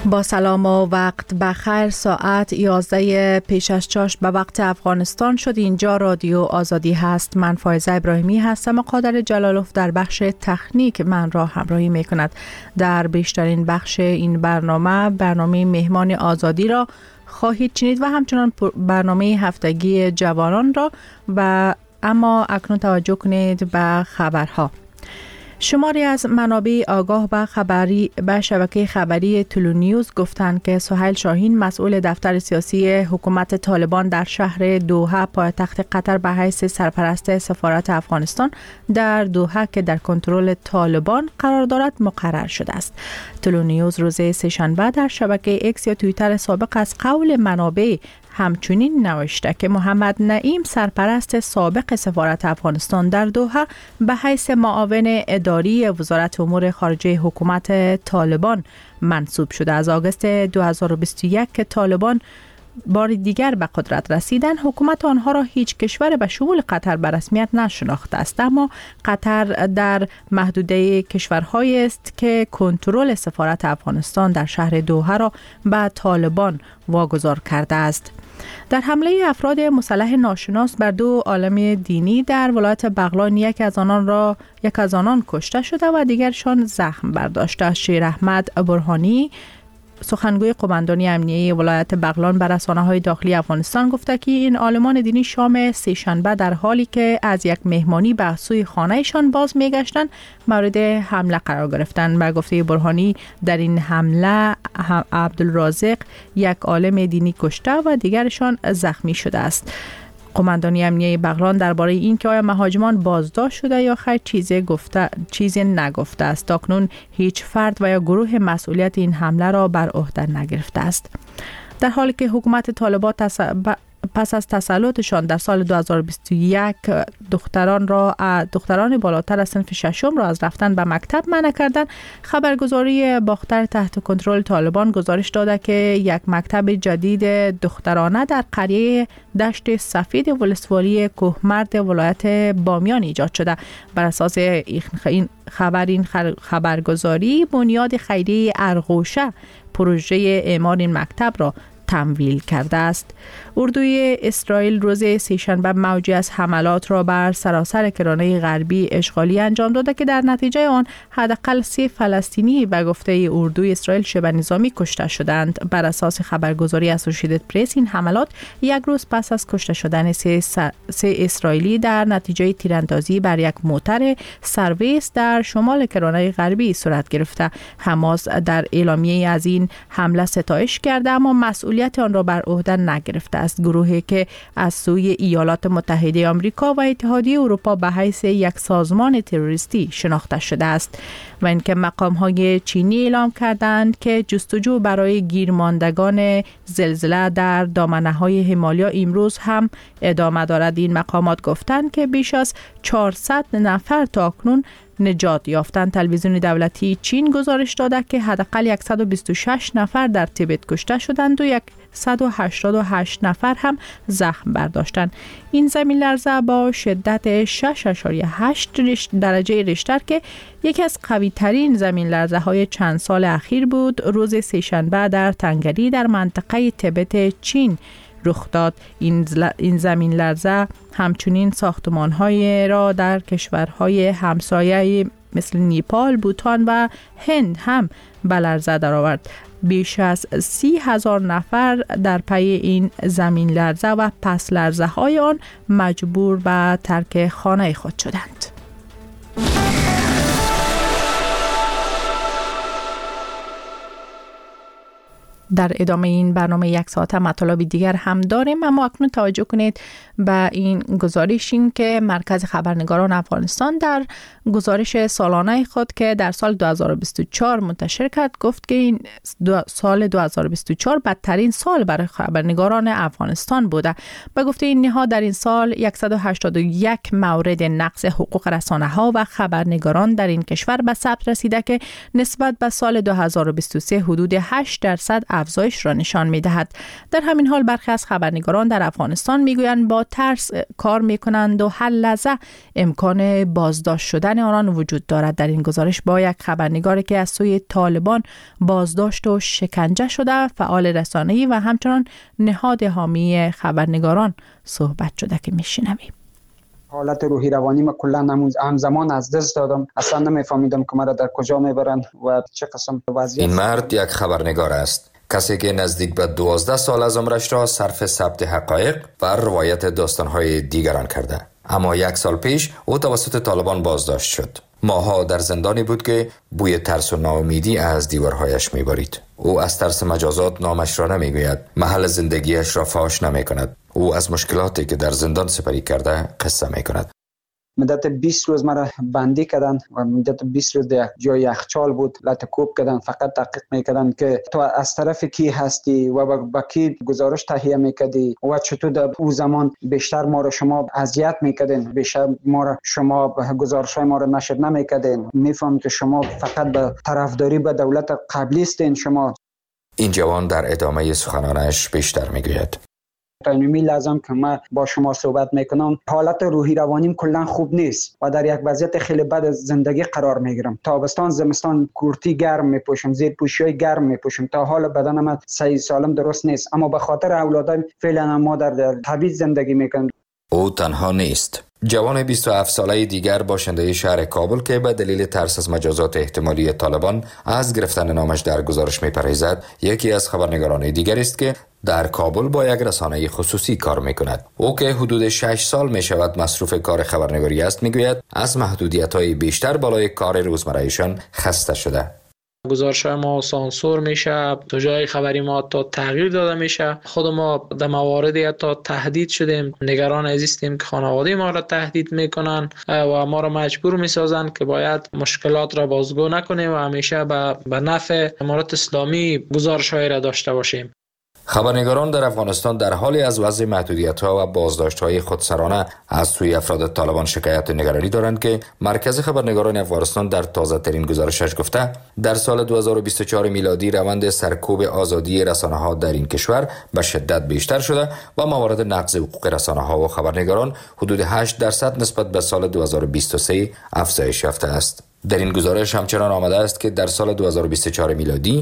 با سلام و وقت بخیر. ساعت 11 پیش از چاشت به وقت افغانستان شد. اینجا رادیو آزادی هست. من فایزه ابراهیمی هستم و قادر جلالوف در بخش تکنیک من را همراهی می کند. در بیشترین بخش این برنامه مهمان آزادی را خواهید شنید و همچنان برنامه هفتگی جوانان را. و اما اکنون توجه کنید به خبرها. شماری از منابع آگاه به شبکه خبری تلونیوز گفتند که سهیل شاهین مسئول دفتر سیاسی حکومت طالبان در شهر دوحه پایتخت قطر به حیث سرپرست سفارت افغانستان در دوحه که در کنترل طالبان قرار دارد مقرر شده است. تلونیوز روز سه‌شنبه در شبکه ایکس یا توییتر سابق از قول منابع همچنین نوشته که محمد نعیم سرپرست سابق سفارت افغانستان در دوحه به حیث معاون اداری وزارت امور خارجه حکومت طالبان منصوب شده. از آگوست 2021 که طالبان بار دیگر به قدرت رسیدن، حکومت آنها را هیچ کشور به شمول قطر به رسمیت نشناخته است، اما قطر در محدوده کشورهایی است که کنترل سفارت افغانستان در شهر دوحه را به طالبان واگذار کرده است. در حمله افراد مسلح ناشناس بر دو عالم دینی در ولایت بغلان یک از آنان کشته شده و دیگرشان زخم برداشته. شیر احمد برهانی سخنگوی قماندانی امنیه ولایت بغلان به رسانه‌های داخلی افغانستان گفته که این عالمان دینی شام سه‌شنبه در حالی که از یک مهمانی به سوی خانه‌شان باز می‌گشتند مورد حمله قرار گرفتند. به گفته برهانی در این حمله عبدالرازق یک عالم دینی کشته و دیگرشان زخمی شده است. قماندانی امنیه بغلان درباره این که آیا مهاجمان بازداشت شده یا خیر چیزی نگفته است. تاکنون هیچ فرد و یا گروه مسئولیت این حمله را بر عهده نگرفته است. در حالی که حکومت طالبان پس از تسلطشان در سال 2021 دختران بالاتر از صنف ششم را از رفتن به مکتب منع کردند، خبرگزاری باختر تحت کنترل طالبان گزارش داده که یک مکتب جدید دخترانه در قریه دشت سفید ولسوالی کوهمرد ولایت بامیان ایجاد شده. بر اساس این خبرگزاری بنیاد خیریه ارغوشه پروژه اعمار این مکتب را تمویل کرده است. اردوی اسرائیل روز سه‌شنبه موجی از حملات را بر سراسر کرانه غربی اشغالی انجام داده که در نتیجه آن حداقل 3 فلسطینی به گفته اردوی اسرائیل شبه نظامی کشته شدند. بر اساس خبرگزاری اسوسییتد پرس این حملات یک روز پس از کشته شدن 3 اسرائیلی در نتیجه تیراندازی بر یک موتر سرویس در شمال کرانه غربی صورت گرفته. حماس در اعلامیه از این حمله ستایش کرده اما مسئولیت آن را بر عهده نگرفته است. گروهی که از سوی ایالات متحده آمریکا و اتحادیه اروپا به حیث یک سازمان تروریستی شناخته شده است و اینکه مقام‌های چینی اعلام کردند که جستجو برای گیرماندگان زلزله در دامنه‌های همالیا امروز هم ادامه دارد. این مقامات گفتند که بیش از 400 نفر تاکنون نجات یافتند. تلویزیون دولتی چین گزارش داده که حداقل 126 نفر در تیبت کشته شدند و 188 نفر هم زخم برداشتند. این زمین لرزه با شدت 6.8 درجه ریشتر که یکی از قوی ترین زمین لرزه های چند سال اخیر بود، روز سه‌شنبه در تنگری در منطقه تیبت چین رخ داد. این زمین لرزه همچنین ساختمان‌های را در کشورهای همسایه مثل نیپال، بوتان و هند هم به لرزه درآورد. بیش از 30,000 نفر در پی این زمین لرزه و پس لرزه های آن مجبور به ترک خانه خود شدند. در ادامه این برنامه یک ساعته مطالب دیگر هم داریم، اما اکنون توجه کنید به این گزارش که مرکز خبرنگاران افغانستان در گزارش سالانه خود که در سال 2024 منتشر کرد گفت که این سال 2024 بدترین سال برای خبرنگاران افغانستان بوده. به گفته این نهاد در این سال 181 مورد نقض حقوق رسانه‌ها و خبرنگاران در این کشور به ثبت رسیده که نسبت به سال 2023 حدود 8% افزایش را نشان می‌دهد. در همین حال برخی از خبرنگاران در افغانستان می‌گویند با ترس کار می‌کنند و هر لحظه امکان بازداشت شدن آنان وجود دارد. در این گزارش با یک خبرنگاری که از سوی طالبان بازداشت و شکنجه شده، فعال رسانه‌ای و همچنان نهاد حامی خبرنگاران صحبت شده که می‌شنویم. حالت روحی روانی ما کلا همزمان از دست دادم. اصلا نمیفهمیدم که مرا در کجا میبرن و چه قسم وضعیت. این مرد یک خبرنگار است، کسی که نزدیک به 12 سال از عمرش را صرف ثبت حقایق و روایت داستان‌های دیگران کرده. اما 1 سال پیش او توسط طالبان بازداشت شد. ماها در زندانی بود که بوی ترس و ناامیدی از دیوارهایش میبارید. او از ترس مجازات نامش را نمیگوید، محل زندگیش را فاش نمیکند. او از مشکلاتی که در زندان سپری کرده قصه میکند. مدت 20 روز مرا بندی کردن و مدت 20 روز در جای یخچال بود، لطکوب کردن، فقط تحقیق میکردن که تو از طرف کی هستی و با کی گزارش تهیه میکردی و چطور در اون زمان بیشتر ما رو شما اذیت میکردین، بیشتر ما رو شما گزارش‌های ما رو نشر نمیکردین. میفهم که شما فقط به طرفداری به دولت قبلی هستین. شما این جوان در ادامه سخنانش بیشتر میگوید. تایمی لازم که من با شما صحبت میکنم، حالت روحی روانیم کلا خوب نیست و در یک وضعیت خیلی بد از زندگی قرار میگیرم. تابستان زمستان کورتی گرم میپوشم، زیر پوشیای گرم میپوشم، تا حال بدنم صحیح سالم درست نیست، اما به خاطر اولادم فعلا ما در تبعیض زندگی میکنم. او تنها نیست. جوان 27 ساله دیگر باشنده شهر کابل که به دلیل ترس از مجازات احتمالی طالبان از گرفتن نامش در گزارش می‌پرهیزد، یکی از خبرنگاران دیگر است که در کابل با یک رسانه خصوصی کار می‌کند. او که حدود 6 سال می‌شود مصروف کار خبرنگاری است، می‌گوید از محدودیت‌های بیشتر بالای کار روزمره‌ایشان خسته شده. گزارش ما سانسور میشه، تو جای خبری ما تا تغییر داده میشه. خود ما در مواردی حتی تهدید شدیم، نگران هستیم که خانواده ما را تهدید میکنن و ما را مجبور میسازن که باید مشکلات را بازگو نکنیم و همیشه به نفع امارات اسلامی گزارش‌های را داشته باشیم. خبرنگاران در افغانستان در حالی از وضع محدودیت‌ها و بازداشت‌های خودسرانه از سوی افراد طالبان شکایت و نگرانی دارند که مرکز خبرنگاران افغانستان در تازه‌ترین گزارشش گفته در سال 2024 میلادی روند سرکوب آزادی رسانه‌ها در این کشور به شدت بیشتر شده و موارد نقض حقوق رسانه‌ها و خبرنگاران حدود 8% نسبت به سال 2023 افزایش یافته است. در این گزارش همچنان آمده است که در سال 2024 میلادی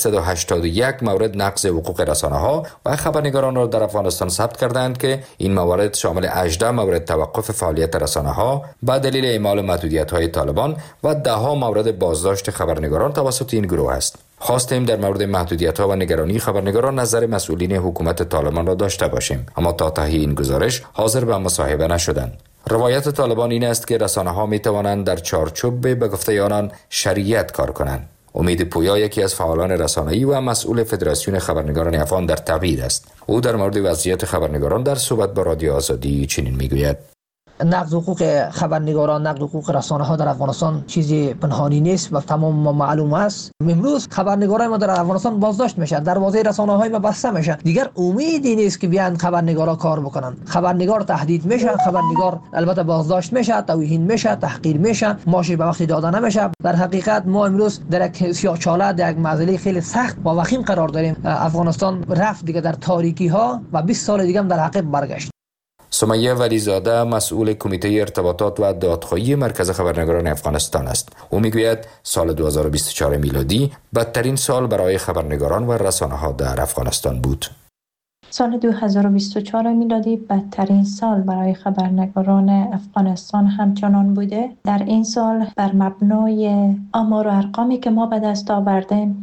181 مورد نقض حقوق رسانه‌ها و خبرنگاران را در افغانستان ثبت کردند که این موارد شامل 18 مورد توقف فعالیت رسانه‌ها به دلیل اعمال محدودیت‌های طالبان و 10 مورد بازداشت خبرنگاران توسط این گروه است. خواستیم در مورد محدودیت‌ها و نگرانی خبرنگاران نظر مسئولین حکومت طالبان را داشته باشیم، اما تا تهیه این گزارش حاضر به مصاحبه نشدند. روایت طالبان این است که رسانه‌ها می‌توانند در چارچوب به گفته آنان شریعت کار کنند. امید پویا یکی از فعالان رسانه‌ای و مسئول فدراسیون خبرنگاران افغان در تبعید است. او در مورد وضعیت خبرنگاران در صحبت با رادیو آزادی چنین می‌گوید: نقض حقوق خبرنگاران، نقض حقوق رسانه ها در افغانستان چیزی پنهانی نیست و تمام ما معلوم است. امروز خبرنگارای ما در افغانستان بازداشت میشن، دروازه رسانه های ما بسته میشه. دیگر امیدی نیست که بیان خبرنگارا کار بکنن. خبرنگار تهدید میشن، خبرنگار البته بازداشت میشه، توهین میشه، تحقیر میشه، ماشی به وقت داده نمیشه. در حقیقت ما امروز در یک سیاه‌چاله، در یک معضله خیلی سخت و وخیم قرار داریم. افغانستان رفت دیگه در تاریکی ها و 20 سال دیگه هم در عقب برگشت. سمیه ولیزاده مسئول کمیته ارتباطات و دادخواهی مرکز خبرنگاران افغانستان است. او میگوید سال 2024 میلادی بدترین سال برای خبرنگاران و رسانه‌ها در افغانستان بود. سال 2024 میلادی بدترین سال برای خبرنگاران افغانستان همچنان بوده. در این سال بر مبنای آمار و ارقامی که ما به دست آوردیم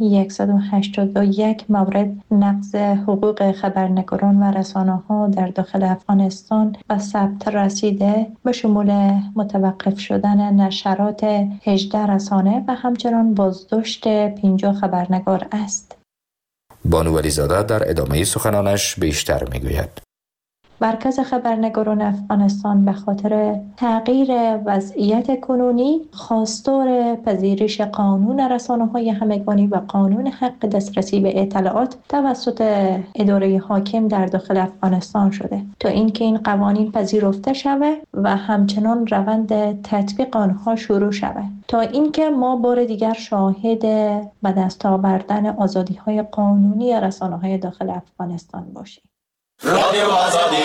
181 مورد نقض حقوق خبرنگاران و رسانه‌ها در داخل افغانستان به ثبت رسیده، به شمول متوقف شدن نشرات 18 رسانه و همچنان بازداشت 50 خبرنگار است. بانو ولیزاده در ادامه سخنانش بیشتر میگوید: مرکز خبرنگاران افغانستان به خاطر تغییر وضعیت کنونی خواستار پذیرش قانون رسانه‌های همگانی و قانون حق دسترسی به اطلاعات توسط اداره حاکم در داخل افغانستان شده تا اینکه این قوانین پذیرفته شود و همچنان روند تطبیق آنها شروع شود تا اینکه ما بار دیگر شاهد به دست آوردن آزادی‌های قانونی رسانه‌های داخل افغانستان باشیم. رادیو آزادی.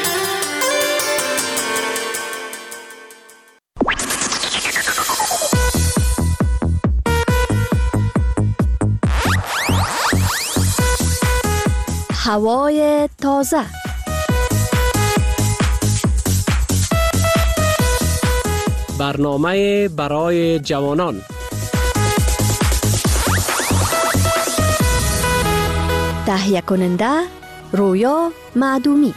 هوای تازه. برنامه برای جوانان. تهیه کننده رویا معدومی.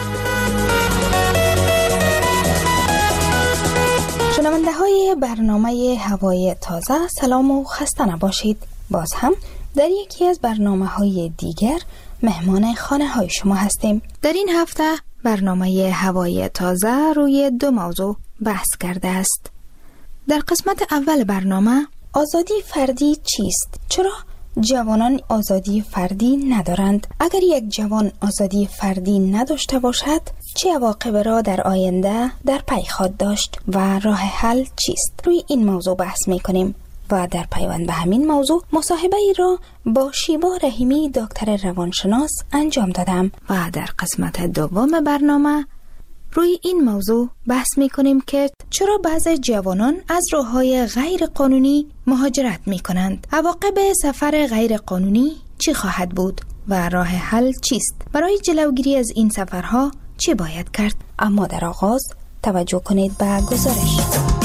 شنونده های برنامه هوای تازه، سلام و خسته نباشید. باز هم در یکی از برنامه های دیگر مهمان خانه های شما هستیم. در این هفته برنامه هوای تازه روی 2 موضوع بحث کرده است. در قسمت اول برنامه آزادی فردی چیست؟ چرا جوانان آزادی فردی ندارند؟ اگر یک جوان آزادی فردی نداشته باشد چه عواقب را در آینده در پی خواهد داشت و راه حل چیست؟ روی این موضوع بحث می‌کنیم و در پیوند به همین موضوع مصاحبه ای را با شیوا رحیمی دکتر روانشناس انجام دادم و در قسمت دوم برنامه روی این موضوع بحث می‌کنیم که چرا بعضی جوانان از راه‌های غیر قانونی مهاجرت می‌کنند؟ عواقب سفر غیر قانونی چی خواهد بود و راه حل چیست؟ برای جلوگیری از این سفرها چی باید کرد؟ اما در آغاز توجه کنید به گزارش.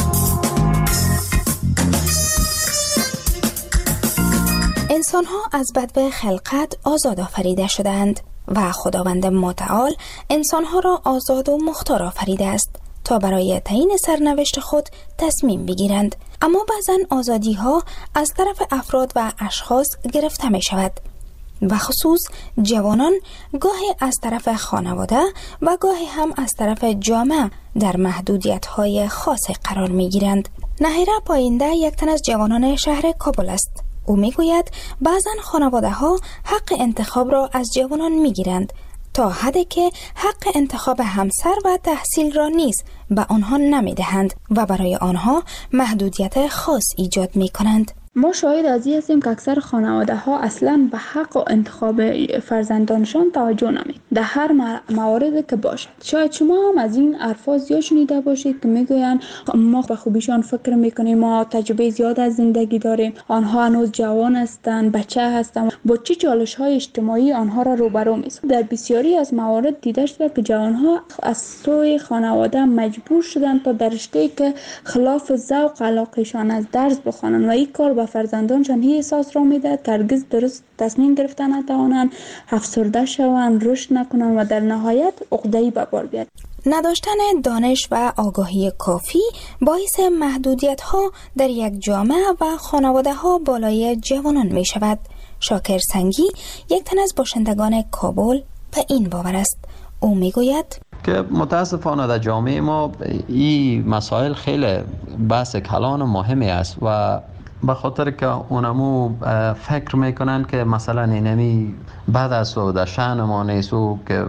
انسان‌ها از بدو خلقت آزاد آفریده شدند و خداوند متعال انسان‌ها را آزاد و مختار آفریده است تا برای تعیین سرنوشت خود تصمیم بگیرند. اما بعضن آزادی‌ها از طرف افراد و اشخاص گرفته می شود و خصوص جوانان گاهی از طرف خانواده و گاهی هم از طرف جامعه در محدودیت‌های خاصی قرار می‌گیرند. نهیره پاینده یک تن از جوانان شهر کابل است. او میگوید بعضن خانواده‌ها حق انتخاب را از جوانان میگیرند تا حدی که حق انتخاب همسر و تحصیل را نیز به آنها نمیدهند و برای آنها محدودیت خاص ایجاد میکنند. ما شاهد از این هستیم که اکثر خانواده ها اصلا به حق و انتخاب فرزندانشان توجه نمی در هر مواردی که باشد. شاید شما هم از این الفاظ زیاد شنیده باشید که میگویند ما به خوبیشان فکر میکنیم، ما تجربه زیاد از زندگی داریم، آنها هنوز جوان هستند، بچه هستند، با چه چالش های اجتماعی آنها را روبرو می‌سازد. در بسیاری از موارد دیده شده که جوانها از سوی خانواده مجبور شدند تا در رشته‌ای که خلاف ذوق علاقه‌شان از درس بخوانند و این کار فرزندانشان هی احساس را میده که هرگز درست تصمیم گرفتن نتوانند، افسرده شوند، رشد نکنند و در نهایت عقده‌ای به بار بیاد. نداشتن دانش و آگاهی کافی باعث محدودیت‌ها در یک جامعه و خانواده‌ها بالای جوانان می شود. شاکر سنگی یک تن از باشندگان کابل به این باور است. او می گوید که متاسفانه در جامعه ما این مسائل خیلی بحث کلان و مهمی است و به خاطر که اونمو فکر میکنن که مثلا اینمی بعد از و در شأن ما نیست و که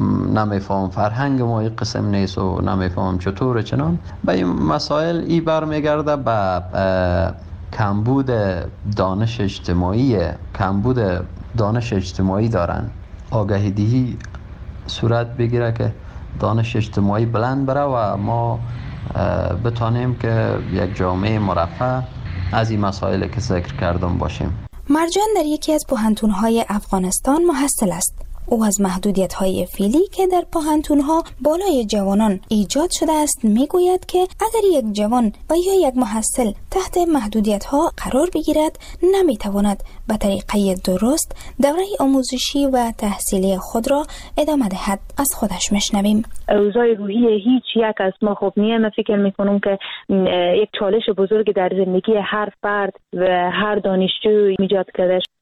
نمیفهم فرهنگ ما این قسم نیست و نمیفهم چطور چنان به این مسائل ای برمیگرده به کمبود دانش اجتماعی دارن. آگاهی دهی صورت بگیره که دانش اجتماعی بلند بره و ما بتانیم که یک جامعه مرفه از این مسائل که ذکر کردم باشیم. مرجان در یکی از پوهنتون‌های افغانستان محصل است. او از محدودیت‌های فعلی که در پوهنتون‌ها بالای جوانان ایجاد شده است میگوید که اگر یک جوان و یا یک محصل تحت محدودیت‌ها قرار بگیرد نمیتواند به طریقه درست دوره آموزشی و تحصیلی خود را ادامه دهد. از خودش میشنویم. اوضاع روحی هیچ یک از ما خوب نیست. من فکر میکنم که یک چالش بزرگ در زندگی هر فرد و هر دانشجو ایجاد کرده.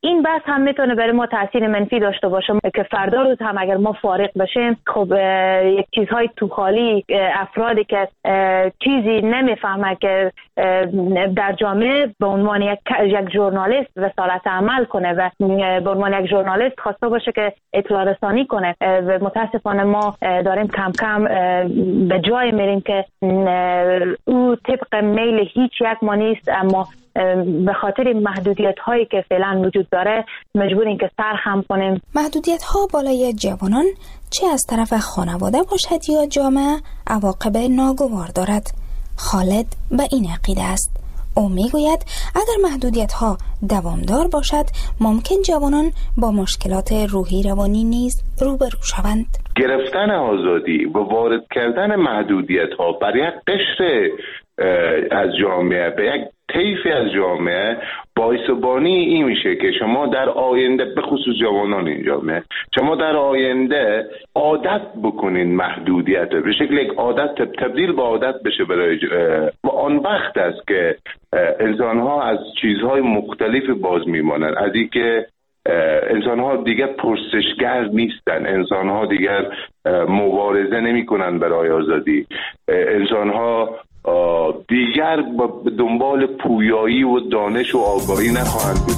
این بحث هم میتونه برای ما تاثیر منفی داشته باشه که فردا روز هم اگر ما فارغ بشیم، خب یک چیزهای تو خالی، افرادی که چیزی نمیفهمه که در جامعه به عنوان یک ژورنالیست رسالت عمل کنه و به عنوان یک ژورنالیست خواسته باشه که اطلاع رسانی کنه. و متاسفانه ما داریم کم کم به جای میریم که او طبق میل هیچ یک ما نیست، اما به خاطر محدودیت هایی که فعلا وجود داره مجبوریم که سرخم کنیم. محدودیت ها بالای جوانان چه از طرف خانواده باشد یا جامعه عواقب ناگوار دارد. خالد به این عقیده است. او میگوید اگر محدودیت ها دوامدار باشد ممکن جوانان با مشکلات روحی روانی نیز روبرو شوند. گرفتن آزادی و وارد کردن محدودیت ها بر یک قشر از جامعه به یک طیفی از جامعه باعث بانی این میشه که شما در آینده، به خصوص جوانان این جامعه، شما در آینده عادت بکنین محدودیت به شکل یک عادت تبدیل به عادت بشه برای و آن وقت است که انسان ها از چیزهای مختلف باز میمانند، از این که انسان ها دیگر پرسشگر نیستن، انسان ها دیگر مبارزه نمی کنن برای آزادی، انسان ها دیگر به دنبال پویایی و دانش و آگاهی نخواهند بود.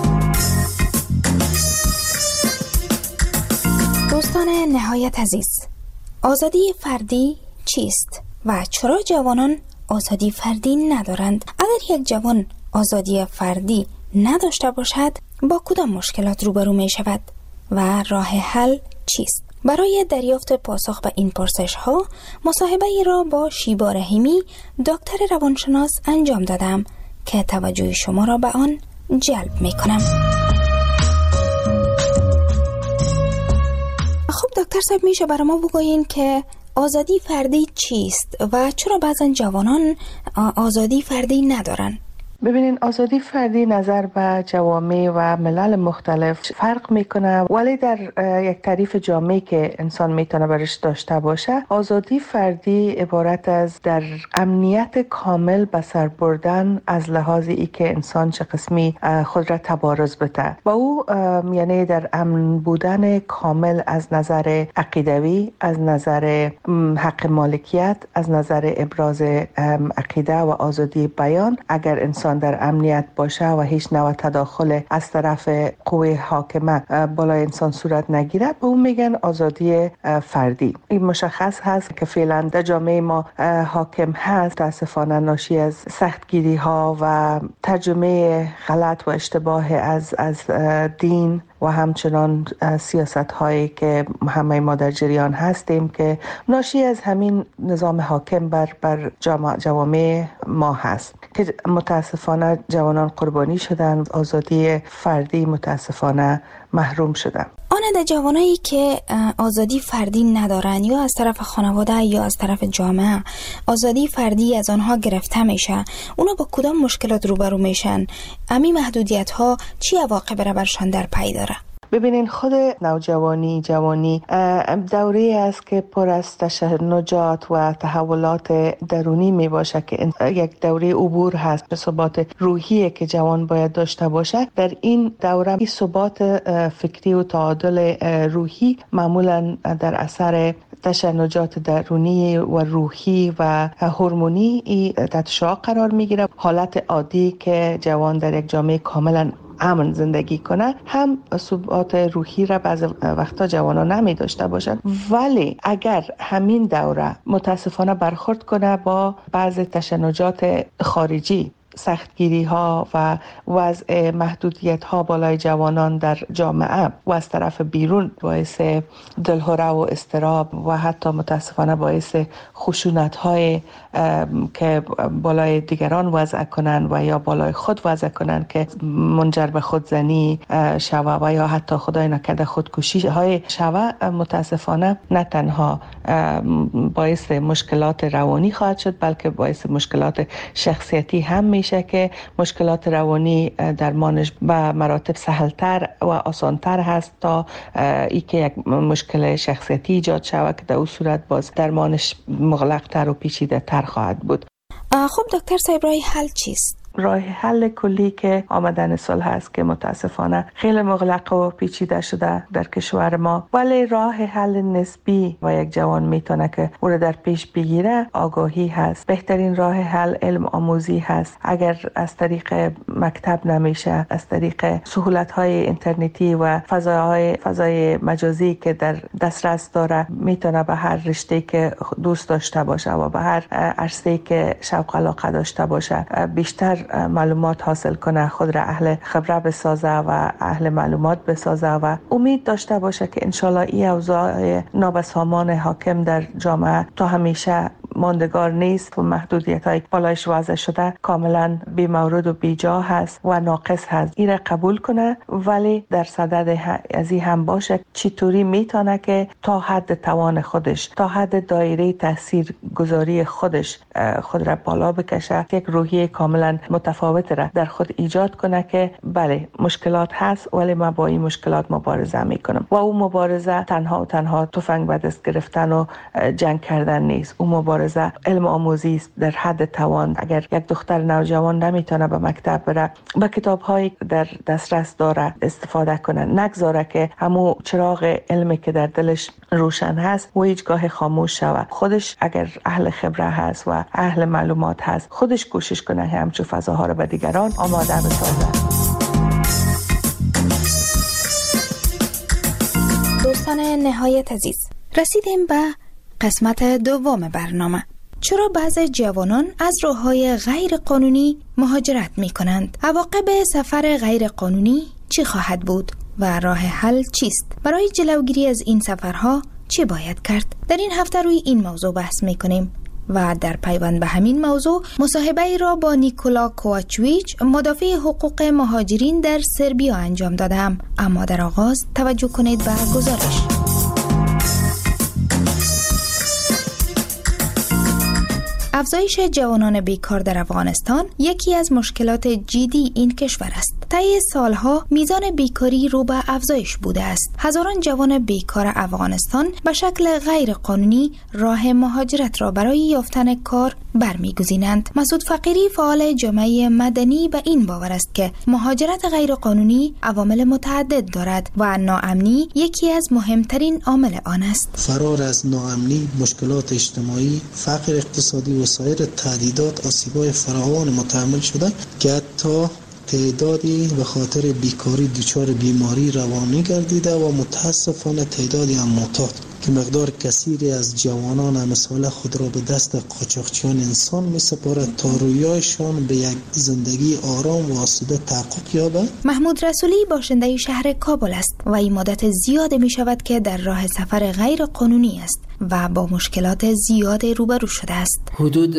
دوستان نهایت عزیز، آزادی فردی چیست و چرا جوانان آزادی فردی ندارند؟ اگر یک جوان آزادی فردی نداشته باشد با کدام مشکلات روبرو می شود و راه حل چیست؟ برای دریافت پاسخ به این پرسش ها مصاحبه ای را با شیبا رحیمی دکتر روانشناس انجام دادم که توجه شما را به آن جلب می کنم. خب دکتر صاحب، میشه برای ما بگویین که آزادی فردی چیست و چرا بعضن جوانان آزادی فردی ندارن؟ ببینین، آزادی فردی نظر به جوامع و ملل مختلف فرق میکنه، ولی در یک تعریف جامعی که انسان میتونه برش داشته باشه، آزادی فردی عبارت از در امنیت کامل به سر بردن از لحاظ ای که انسان چه قسمی خود را تبارز بده و او یعنی در امن بودن کامل از نظر عقیدوی، از نظر حق مالکیت، از نظر ابراز عقیده و آزادی بیان. اگر انسان در امنیت باشه و هیچ نوع تداخل از طرف قوه حاکمه بالای انسان صورت نگیرد، به اون میگن آزادی فردی. این مشخص هست که فعلا در جامعه ما حاکم هست، متاسفانه ناشی از سختگیری ها و ترجمه غلط و اشتباه از دین و همچنان سیاست هایی که همه ما در جریان هستیم که ناشی از همین نظام حاکم بر جوامع ما هست که متاسفانه جوانان قربانی شدن، آزادی فردی متاسفانه محروم شدن. آن جوانایی که آزادی فردی ندارن یا از طرف خانواده یا از طرف جامعه آزادی فردی از آنها گرفته میشه، اونا با کدام مشکلات روبرو میشن؟ امی محدودیت ها چی عواقب را برشان در پی داره؟ ببینین، خود نوجوانی جوانی دوره است که پر از تشنجات و تحولات درونی می باشه که یک دوره عبور هست به ثبات روحی که جوان باید داشته باشه. در این دوره ثبات فکری و تعادل روحی معمولا در اثر تشنجات درونی و روحی و هورمونی تحت شعاع قرار می گیره. حالت عادی که جوان در یک جامعه کاملا امن زندگی کنه هم ثبات روحی را بعض وقتا جوانان نمی داشته باشند، ولی اگر همین دوره متاسفانه برخورد کنه با بعض تشنجات خارجی، سختگیری ها و وضع محدودیت ها بالای جوانان در جامعه و از طرف بیرون باعث دلهره و اضطراب و حتی متاسفانه باعث خشونت های که بالای دیگران وضع کنن و یا بالای خود وضع کنن که منجر به خودزنی شوه و یا حتی خدای نکرده خودکشی های شوه، متاسفانه نه تنها باعث مشکلات روانی خواهد شد بلکه باعث مشکلات شخصیتی هم میشه که مشکلات روانی درمانش به مراتب سهلتر و آسانتر هست تا ای که یک مشکل شخصیتی ایجاد شود که در اون صورت باز درمانش مغلقتر و پیچیده تر خواهد بود. خب دکتر صاحب، راه حل چیست؟ راه حل کلی که آمدن صلح است که متاسفانه خیلی مغلق و پیچیده شده در کشور ما، ولی راه حل نسبی و یک جوان میتونه که او را در پیش بگیره آگاهی هست. بهترین راه حل علم آموزی هست. اگر از طریق مکتب نمیشه، از طریق سهولت‌های اینترنتی و فضای مجازی که در دسترس داره میتونه به هر رشته که دوست داشته باشه و به هر عرصه‌ای که شوق علاقه داشته باشه بیشتر معلومات حاصل کنه، خود را اهل خبره بسازه و اهل معلومات بسازه و امید داشته باشه که انشالله این اوضاع نابسامان حاکم در جامعه تا همیشه ماندگار نیست و محدودیت‌های بالایش وضع شده کاملا بی مورد و بی جا هست و ناقص هست. این را قبول کنه، ولی در صدد از این هم باشه چطوری میتونه که تا حد توان خودش، تا حد دایره تاثیر گذاری خودش خود را بالا بکشه، یک روحیه کاملا متفاوت را در خود ایجاد کنه که بله مشکلات هست ولی من با این مشکلات مبارزه میکنم. و اون مبارزه تنها تفنگ به دست گرفتن و جنگ کردن نیست. اون مبارزه علم آموزی است در حد توان. اگر یک دختر نوجوان نمیتونه به مکتب بره، با کتاب‌هایی در دسترس داره استفاده کنه، نگذاره که همون چراغ علمی که در دلش روشن هست و هیچگاه خاموش شود. خودش اگر اهل خبره هست و اهل معلومات هست، خودش کوشش کنه همچون فضاها رو به دیگران آماده بسازه. دوستان نهایت عزیز، رسیدیم به قسمت دوم برنامه. چرا بعضی جوانان از راه‌های غیر قانونی مهاجرت می کنند؟ عواقب سفر غیر قانونی چی خواهد بود و راه حل چیست؟ برای جلوگیری از این سفرها چی باید کرد؟ در این هفته روی این موضوع بحث می کنیم و در پیوند به همین موضوع مصاحبه را با نیکولا کوواچویچ، مدافع حقوق مهاجرین در سربیا انجام دادم. اما در آغاز توجه کنید به گزارش. افزایش جوانان بیکار در افغانستان یکی از مشکلات جدی این کشور است. طی سالها میزان بیکاری رو به افزایش بوده است. هزاران جوان بیکار افغانستان به شکل غیر قانونی راه مهاجرت را برای یافتن کار برمیگزینند. مسعود فقیری، فعال جامعه مدنی، به این باور است که مهاجرت غیر قانونی عوامل متعدد دارد و ناامنی یکی از مهمترین عامل آن است. فرار از ناامنی، مشکلات اجتماعی، فقر اقتصادی و سایر تهدیدات آسیب‌های فراوان متحمل شده که حتی تعدادی به خاطر بیکاری دچار بیماری روانی گردیده و متاسفانه تعدادی هم معتاد که مقدار کثیری از جوانان امثال خود را به دست قاچاقچیان انسان می سپارد تا رویایشان به یک زندگی آرام و آسوده تحقق یابد. محمود رسولی باشنده شهر کابل است و این مدت زیاد می شود که در راه سفر غیر قانونی است و با مشکلات زیاد روبرو شده است. حدود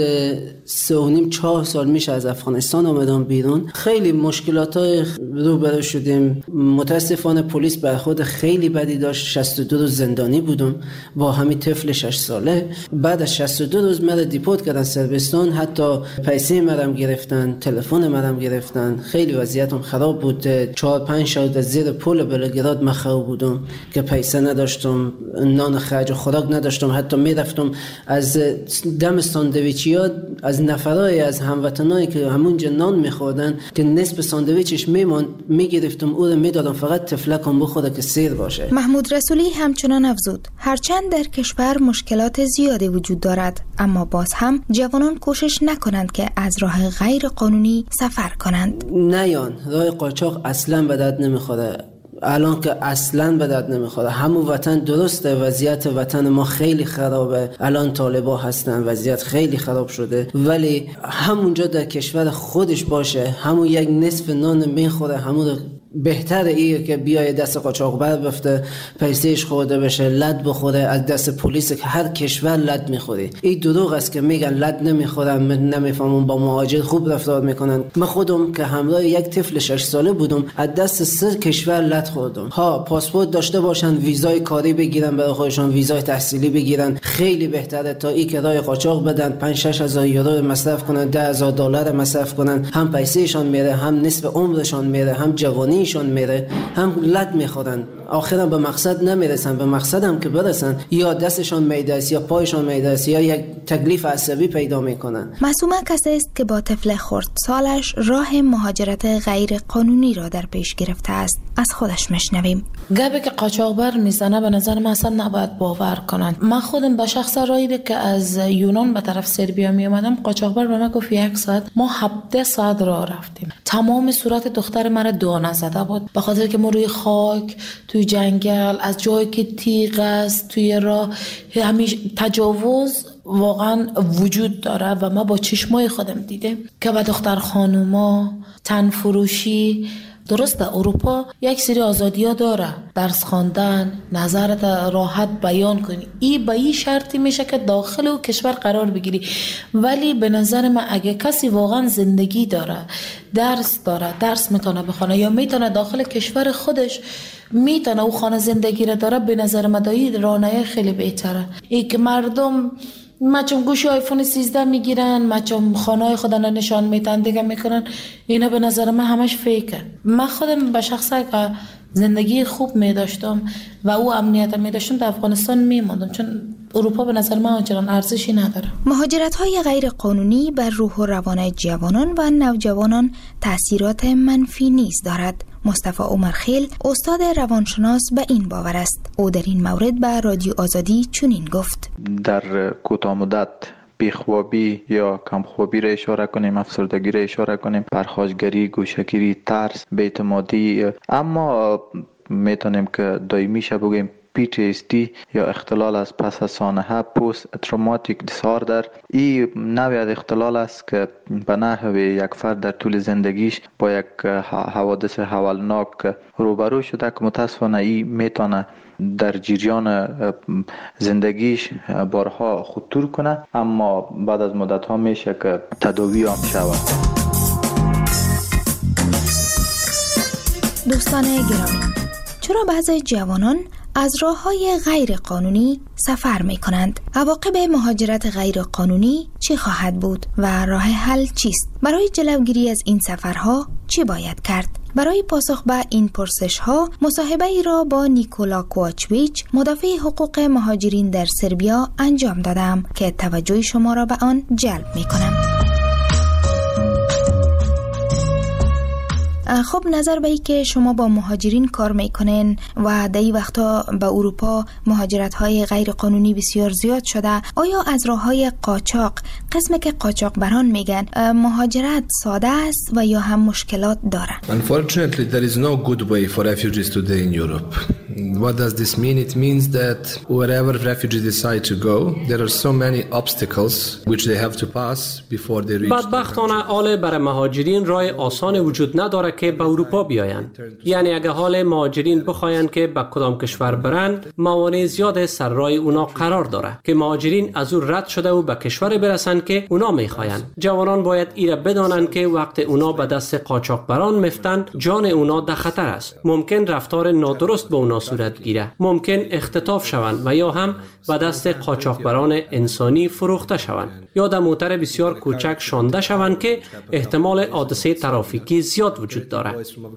3.5-4 سال میشه از افغانستان آمدم بیرون. خیلی مشکلات روبرو شدیم. متاسفانه پلیس برخورد خیلی بدی داشت. 62 روز زندانی بودم با همین طفل 6 ساله. بعد از 62 روز مرا دیپورت کردن سربستان. حتی پیسه مرا گرفتن، تلفن مرا گرفتن. خیلی وضعیتم خراب بود. 4-5 شب زیر پل بلگراد مخو بودم که پیسه نداشتم، نان خرج و خوراک نداشتم. حتی میرفتم از دم ساندویچیا از نفرای از هموطنایی که همونجا نان میخوردن که نصف ساندویچش میموند میگرفتم او رو میدادم فقط تفلکم بخوره که سیر باشه. محمود رسولی همچنان افزود هرچند در کشور مشکلات زیادی وجود دارد اما باز هم جوانان کوشش نکنند که از راه غیر قانونی سفر کنند. نیان راه قاچاق اصلا به درد نمیخوره. الان که اصلا به درد نمیخوره. همون وطن درسته، وضعیت وطن ما خیلی خرابه. الان طالبا هستن، وضعیت خیلی خراب شده، ولی همونجا در کشور خودش باشه همون یک نصف نان میخوره. همون بهتره ایه که بیای دست قاچاقبر بفته، پیسهش خورده بشه، لد بخوره از دست پلیس که هر کشور لد میخوری. این دروغ است که میگن لد نمیخورن، نمیفهمون با مهاجر خوب رفتار میکنن. من خودم که همراه یک طفل 6 ساله بودم از دست 3 کشور لد خوردم. ها پاسپورت داشته باشن، ویزای کاری بگیرن برای خودشون، ویزای تحصیلی بگیرن، خیلی بهتره تا این که راه قاچاق بدن 5-6 هزار یورو مصرف کنن، $10,000 مصرف کنن. هم پیسهشون میره، هم نصف عمرشون میره، هم جوانی بدنیشان میره، هم لط میخورن، آخرا به مقصد نمیرسن. به مقصد هم که برسن یا دستشان میده است یا پایشان میده است یا یک تکلیف عصبی پیدا میکنن. معصومه کسی است که با طفل خردسالش راه مهاجرت غیر قانونی را در پیش گرفته است. از خودش میشنویم. گپی که قاچاقبر میزنه به نظر من اصلا نباید باور کنن. من خودم به شخص رایده که از یونان به طرف سربیا می اومدم، قاچاقبر به من گفت 1 ساعت، ما 17 ساعت راه رفتیم. تمام صورت دختر من دانه زده بود به خاطر که ما روی خاک، توی جنگل، از جایی که تیغ است توی راه، همیشه تجاوز واقعا وجود داره و ما با چشمای خودم دیدم که به دختر خانوما تن فروشی. درسته اروپا یک سری آزادی‌ها داره، درس خواندن، نظرت راحت بیان کنی، این به این شرطی میشه که داخل او کشور قرار بگیری. ولی به نظر من اگه کسی واقعا زندگی داره، درس داره، درس میتونه بخونه یا میتونه داخل کشور خودش میتونه او خانه زندگی را داره، به نظر من دایی رانه خیلی بهتره. ای که مردم مچم گوشی آیفون 13 میگیرن، مچم خانه خودن نشان میتن دیگه میکنن، اینا به نظر من همش فیکه. من خودم به شخصه که زندگی خوب میداشتم و او امنیت میداشتم در افغانستان میماندم، چون اروپا به نظر من آنچنان ارزشی نداره. مهاجرت‌های غیر قانونی بر روح و روان جوانان و نوجوانان تأثیرات منفی نیز دارد. مصطفی عمرخیل استاد روانشناس به این باور است. او در این مورد به رادیو آزادی چنین گفت: در کوتاه مدت بیخوابی یا کمخوابی را اشاره کنیم، افسردگی را اشاره کنیم، پرخاشگری، گوشه‌گیری، ترس، بی‌اعتمادی، اما میتونیم که دائمیش بگیم PTSD یا اختلال از پس از سانحه، پست تروماتیک دیساردر. این نوعی از اختلال است که به نحو یک فرد در طول زندگیش با یک حوادث هولناک روبرو شده که متاسفانه این میتونه در جریان زندگیش بارها خطور کنه، اما بعد از مدت ها میشه که تداوی هم شود. دوستان گرامی، چرا بعضی جوانان از راه‌های غیر قانونی سفر می‌کنند؟ عواقب مهاجرت غیر قانونی چی خواهد بود و راه حل چیست؟ برای جلوگیری از این سفرها چی باید کرد؟ برای پاسخ به این پرسش‌ها مصاحبه‌ای را با نیکولا کوواچویچ، مدافع حقوق مهاجرین در سربیا انجام دادم که توجه شما را به آن جلب می‌کنم. خب نظر به ای که شما با مهاجرین کار میکنین و در این وقتا به اروپا مهاجرت های غیر قانونی بسیار زیاد شده، آیا از راه های قاچاق، قسمی که قاچاق بران میگن، مهاجرت ساده است و یا هم مشکلات داره؟ Unfortunately, there is no good way for refugees today in Europe. What does this mean? It means that wherever refugees decide to go, there are so many obstacles which they have to pass before they reach. بدبختانه حال برای مهاجرین راه آسان وجود نداره که به اروپا بیایند. یعنی اگه حال مهاجرین بخواین که به کدام کشور برند، موانع زیاد سر راه اونا قرار داره که مهاجرین از او رد شده و به کشور برسن که اونا میخواین. جوانان باید ایره بدانن که وقت اونا به دست قاچاقبران میفتن، جان اونا در خطر است. ممکن رفتار نادرست با اونا صورت گیره، ممکن اختطاف شوند و یا هم به دست قاچاقبران انسانی فروخته شوند یا در موتر بسیار کوچک شانده شوند که احتمال حادثه ترافیکی زیاد وجود داره.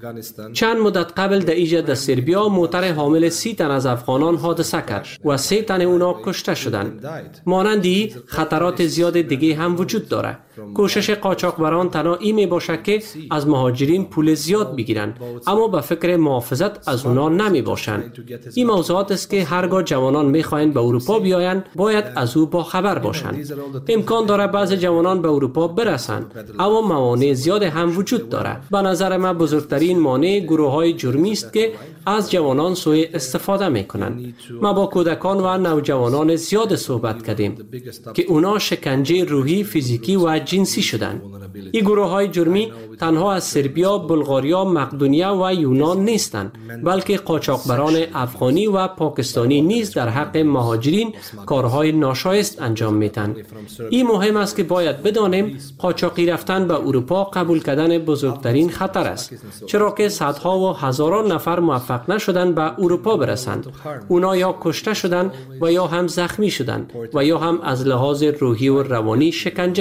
چند مدت قبل در ایجا در سربیا موتر حامل 30 تن از افغانان حادثه کرد و 3 تن اونا کشته شدند. مانندی خطرات زیاد دیگه هم وجود داره. کوشش قاچاقبران تنها این می باشه که از مهاجرین پول زیاد بگیرن، اما به فکر محافظت از اونا نمی باشن. این موضوعات است که هرگاه جوانان می خواهند به اروپا بیاین باید از او با خبر باشند. امکان داره بعضی جوانان به اروپا برسند، اما موانع زیاد هم وجود داره. به نظر من بزرگترین مانع گروه‌های جرمی است که از جوانان سوء استفاده میکنند. ما با کودکان و نوجوانان زیاد صحبت کردیم که اونا شکنجه روحی، فیزیکی و جنسی شدند. این گروه‌های جرمی تنها از سربیا، بلغاریا، مقدونیه و یونان نیستند، بلکه قاچاقبران افغانی و پاکستانی نیز در حق مهاجرین کارهای ناشایست انجام میدن. این مهم است که باید بدانیم قاچاقی رفتن به اروپا قبول کردن بزرگترین خطر است، چرا که صدها و هزاران نفر موفق نشدند به اروپا برسند. اونا یا کشته شدند و یا هم زخمی شدند و یا هم از لحاظ روحی و روانی شکنجه شدند.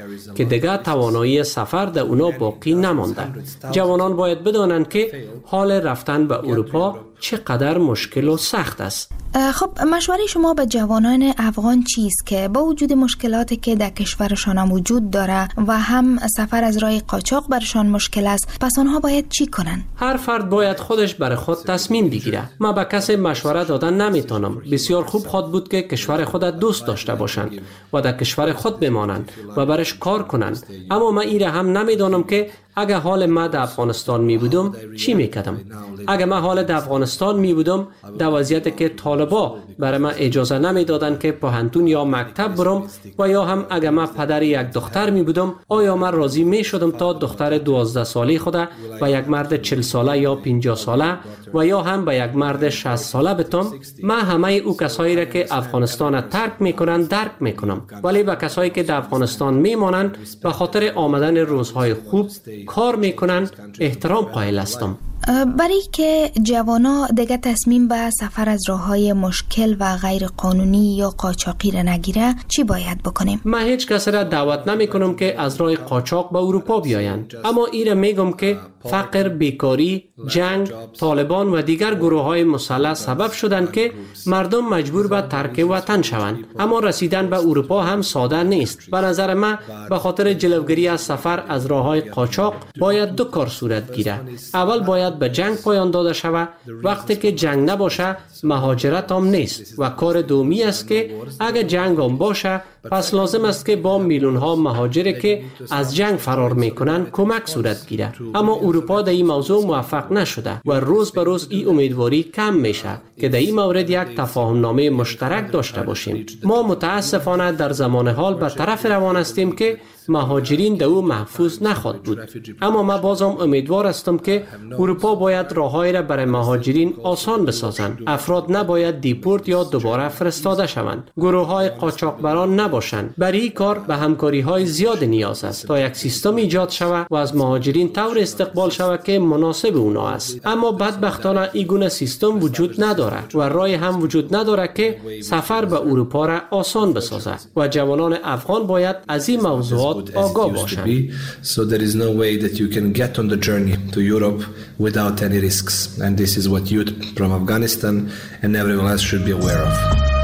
که دیگر توانایی سفر در اونا باقی نمانده. جوانان باید بدانند که حال رفتن به اروپا چقدر مشکل و سخت است. خب مشوره شما به جوانان افغان چیست که با وجود مشکلاتی که در کشورشان وجود داره و هم سفر از راه قاچاق برشان مشکل است، پس آنها باید چی کنن؟ هر فرد باید خودش برای خود تصمیم بگیره. من به کسی مشوره دادن نمیتونم. بسیار خوب خود بود که کشور خود دوست داشته باشند و در کشور خود بمانند و برش کار کنند. اما من ایره هم نمیدانم که اگه حال من در افغانستان می بودم چی میکردم. اگه من حال در افغانستان می بودم در وضعیتی که طالبا برای من اجازه نمیدادن که پوهنتون یا مکتب برم و یا هم اگه من پدر یک دختر می بودم، آیا من راضی می شدم تا دختر 12 ساله خود و یک مرد 40 ساله یا 50 ساله و یا هم به یک مرد 60 ساله بتم؟ من همه او کسایی را که افغانستان ترک میکنن درک میکنم، ولی به کسایی که در افغانستان میمانند به خاطر آمدن روزهای خوب کار میکنن احترام قائل هستم. برای که جوانا دیگه تصمیم به سفر از راههای مشکل و غیر قانونی یا قاچاقی را نگیره چی باید بکنیم؟ من هیچ کس را دعوت نمی کنم که از راه قاچاق به اروپا بیایند، اما ایره میگم که فقر، بیکاری، جنگ، طالبان و دیگر گروه های مسلح سبب شدند که مردم مجبور به ترک وطن شوند. اما رسیدن به اروپا هم ساده نیست. به نظر من به خاطر جلوگیری از سفر از راه های قاچاق باید دو کار صورت گیره. اول باید به جنگ پایان داده شود. وقتی که جنگ نباشه مهاجرت هم نیست و کار دومی است که اگر جنگ هم باشه پس لازم است که با میلیون ها مهاجری که از جنگ فرار میکنن کمک صورت گیره. اما اروپا در این موضوع موفق نشده و روز به روز این امیدواری کم میشه که در این مورد یک تفاهم نامه مشترک داشته باشیم. ما متاسفانه در زمان حال به طرف روان هستیم که مهاجرین در او محفوظ نخواهد بود. اما من بازم امیدوار هستم که اروپا باید راههایی را برای مهاجرین آسان بسازند. افراد نباید دیپورت یا دوباره فرستاده شوند. گروه های قاچاقبران نباشند. برای این کار به همکاری های زیاد نیاز است تا یک سیستم ایجاد شود و از مهاجرین طور استقبال شود که مناسب اونا است. اما بدبختانه این گونه سیستم وجود نداره و راه هم وجود نداره که سفر به اروپا را آسان بسازد و جوانان افغان باید از این موضوعات آگاه باشند. So there is no way that you can get on the journey to Europe without any risks, and this is what youth from Afghanistan and everyone else should be aware of.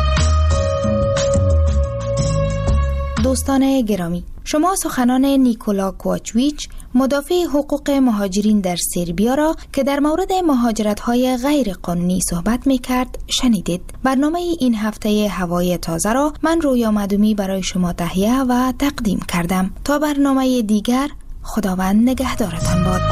دوستان گرامی، شما سخنان نیکولا کوچویچ مدافع حقوق مهاجرین در سربیا را که در مورد مهاجرت‌های غیر قانونی صحبت می‌کرد شنیدید. برنامه این هفته هوای تازه را من رویا مدومی برای شما تهیه و تقدیم کردم. تا برنامه دیگر، خداوند نگهدارتان باد.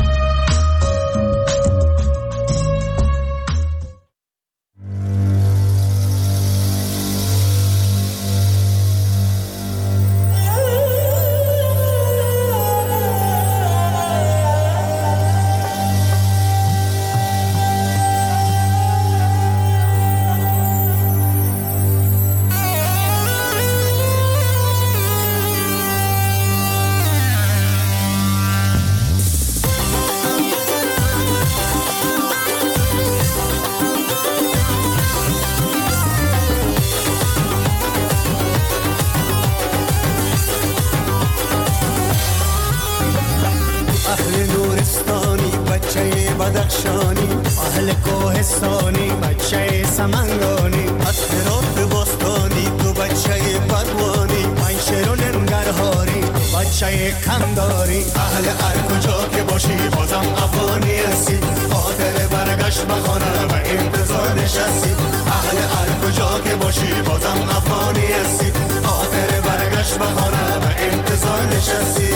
بدخشانی اهل کوهستانی بچه سمنگانی از هرات باستانی تو بچه پروانی من شیرون ننگرهاری بچه کمداری اهل هر کجا که باشی بازم افغانی هستی خاطر برگشت بخانه و انتظار نشستی اهل هر کجا که باشی بازم افغانی هستی خاطر برگشت بخانه و انتظار نشستی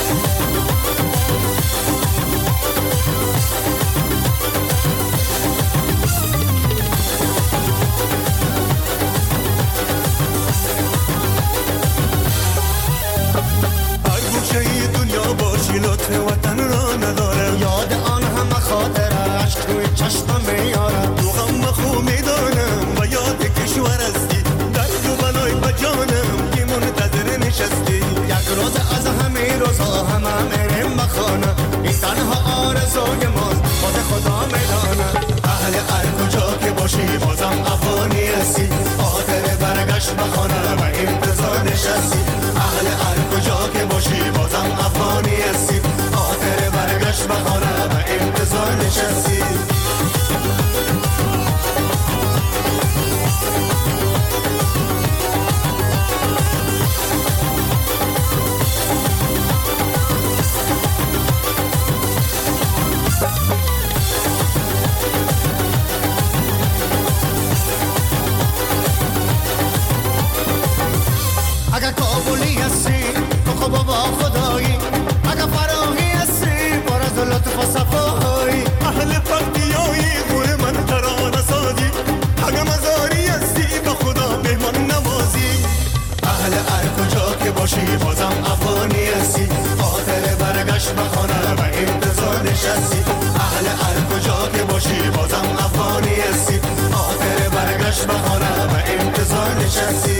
لطف وطن را نداره یاد آن همه خاطره عشق روی چشمم میاره تو غم خوب میدانم و یاد کشور هستی درد و بلای بجانم که منتظر نشستی یک روز از همه روزها همه میرم بخانه این تنها آرزوی ماست خود خدا میدانه اهل هر کجا که باشی بازم افغانی هستی خاطر برگشت بخانه و انتظار نشستی اهل هر کجا که باشی نشستی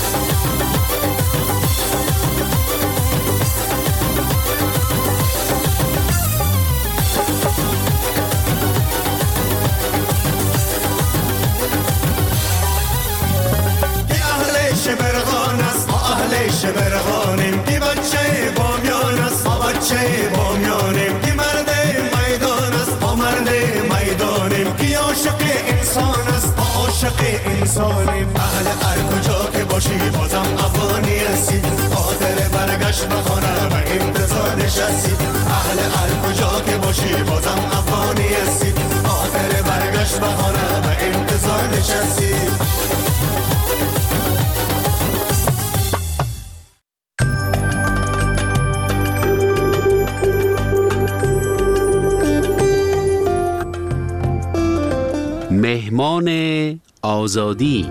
شبرغان است ما اهل شبرغانیم دی بچه بامیان است ما بچه بامیانیم دی مرد میدان است ما مرد میدانیم کی عاشق انسان است ما عاشق انسانیم اهل هر کجا که باشی بازم افغانی هستی خاطر برگشت به خانه به انتظار نشستی اهل هر کجا که باشی بازم افغانی هستی خاطر برگشت به خانه به انتظار نشستی مهمان آزادی.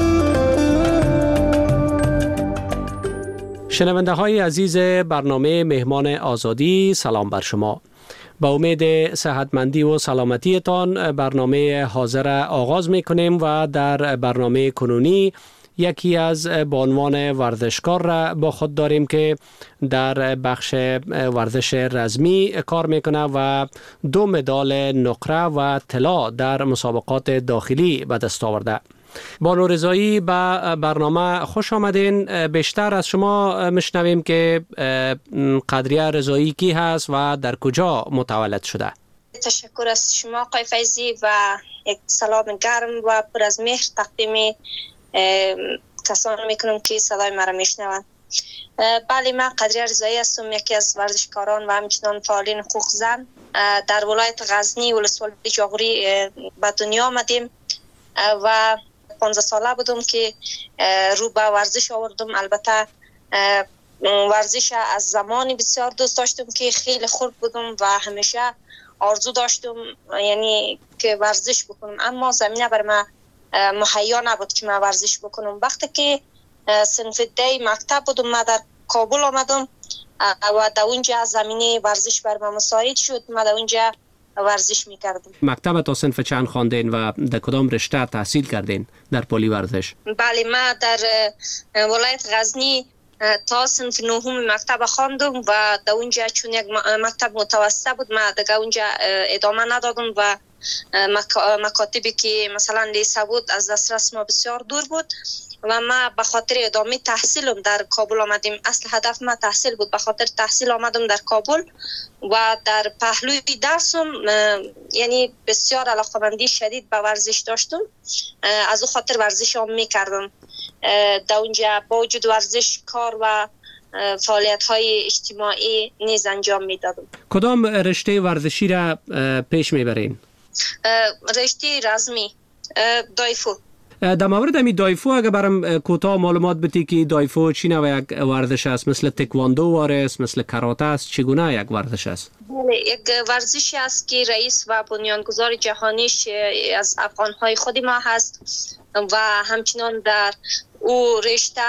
شنونده های عزیز برنامه مهمان آزادی، سلام بر شما. با امید صحتمندی و سلامتیتان برنامه حاضر آغاز می کنیم و در برنامه کنونی یکی از بانوان ورزشکار را با خود داریم که در بخش ورزش رزمی کار میکنه و 2 مدال نقره و طلا در مسابقات داخلی به دست آورده. بانو رضایی به برنامه خوش آمدین. بیشتر از شما میشنویم که قدریه رضایی کی هست و در کجا متولد شده. تشکر از شما آقای فیضی و یک سلام گرم و پر از مهر تقدیم کسانی میکنم که صدای مرا میشنوند. بله، من قدریه رضایی هستم، یکی از ورزشکاران و همچنان فعالین حقوق زن. در ولایت غزنی ولسوالی جاغوری به دنیا آمدیم و 15 ساله بودم که رو به ورزش آوردم. البته ورزش از زمانی بسیار دوست داشتم که خیلی خرد بودم و همیشه آرزو داشتم یعنی که ورزش بکنم، اما زمینه بر من مهیا نبود که من ورزش بکنم. وقتی که صنف 10 مکتب بودم من در کابل آمدم و در اونجا زمینه ورزش بر من مساعد شد. من در اونجا ورزش میکردم. مکتب تا صنف چند خواندین و در کدام رشته تحصیل کردین در پلی ورزش؟ بله، من در ولایت غزنی تا صنف 9 مکتب خواندم و در اونجا چون یک مکتب متوسط بود من دیگه اونجا ادامه ندادم و مکاتبی که مثلا لیسه بود از دسترس ما بسیار دور بود و ما به خاطر ادامه تحصیلم در کابل آمدیم. اصل هدف ما تحصیل بود، به خاطر تحصیل آمدم در کابل و در پهلوی درسم یعنی بسیار علاقه‌مندی شدید به ورزش داشتم، از او خاطر ورزش هم میکردم. در اونجا با وجود ورزش کار و فعالیت های اجتماعی نیز انجام میدادم. کدام رشته ورزشی را پیش میبرین؟ رشته رزمی دایفو. در مورد امی دایفو اگر برام کوتاه معلومات بدی که دایفو چی نوع یک ورزش است؟ مثل تکواندو وارست، مثل کاراته است، چگونه یک ورزش است؟ بله، یک ورزشی است که رئیس و بنیانگذار جهانیش از افغانهای خود ما هست و همچنان در او رشته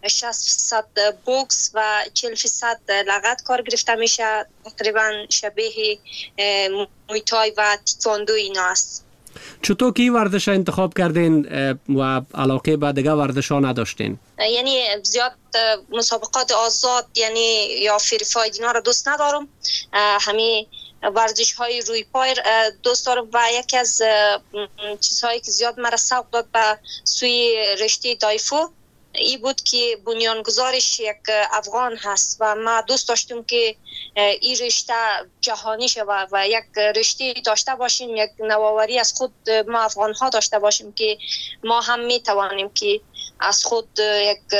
60% بوکس و 40% لغت کار گرفته میشه. تقریبا شبیه مویتای و تیکواندو اینا است. چطور کی ورزش انتخاب کردین و علاقه به دیگه ورزش ها نداشتین؟ یعنی زیاد مسابقات آزاد یعنی یا فری فاید اینا رو دوست ندارم، همین ورزش های روی پای دوست دارم و یکی از چیزهایی که زیاد مرا سوق داد به سوی رشته دایفو ای بود که بنیانگذارش یک افغان هست و ما دوست داشتیم که این رشته جهانی شود و یک رشته داشته باشیم، یک نوآوری از خود ما افغان ها داشته باشیم که ما هم می توانیم که از خود یک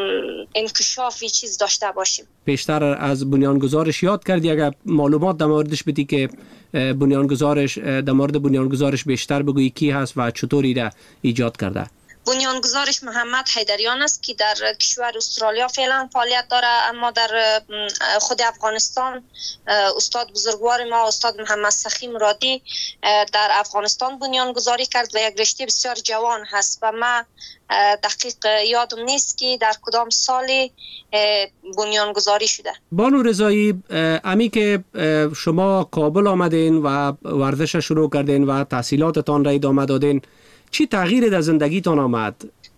انکشافی چیز داشته باشیم. بیشتر از بنیانگذارش یاد کردی، اگر معلومات در موردش بدی که بنیانگذارش در مورد بنیانگذارش بیشتر بگویی کی هست و چطوری را ایجاد کرده؟ بنیانگذارش محمد حیدریان است که در کشور استرالیا فعلا فعالیت داره، اما در خود افغانستان استاد بزرگوار ما استاد محمد سخی مرادی در افغانستان بنیانگذاری کرد و یک رشته بسیار جوان هست و ما دقیق یادم نیست که در کدام سالی بنیانگذاری شده. بانو رضایی، امی که شما کابل آمدین و ورزش شروع کردین و تحصیلاتتان را ادامه دادین، چی تغییری در زندگیتان آمد؟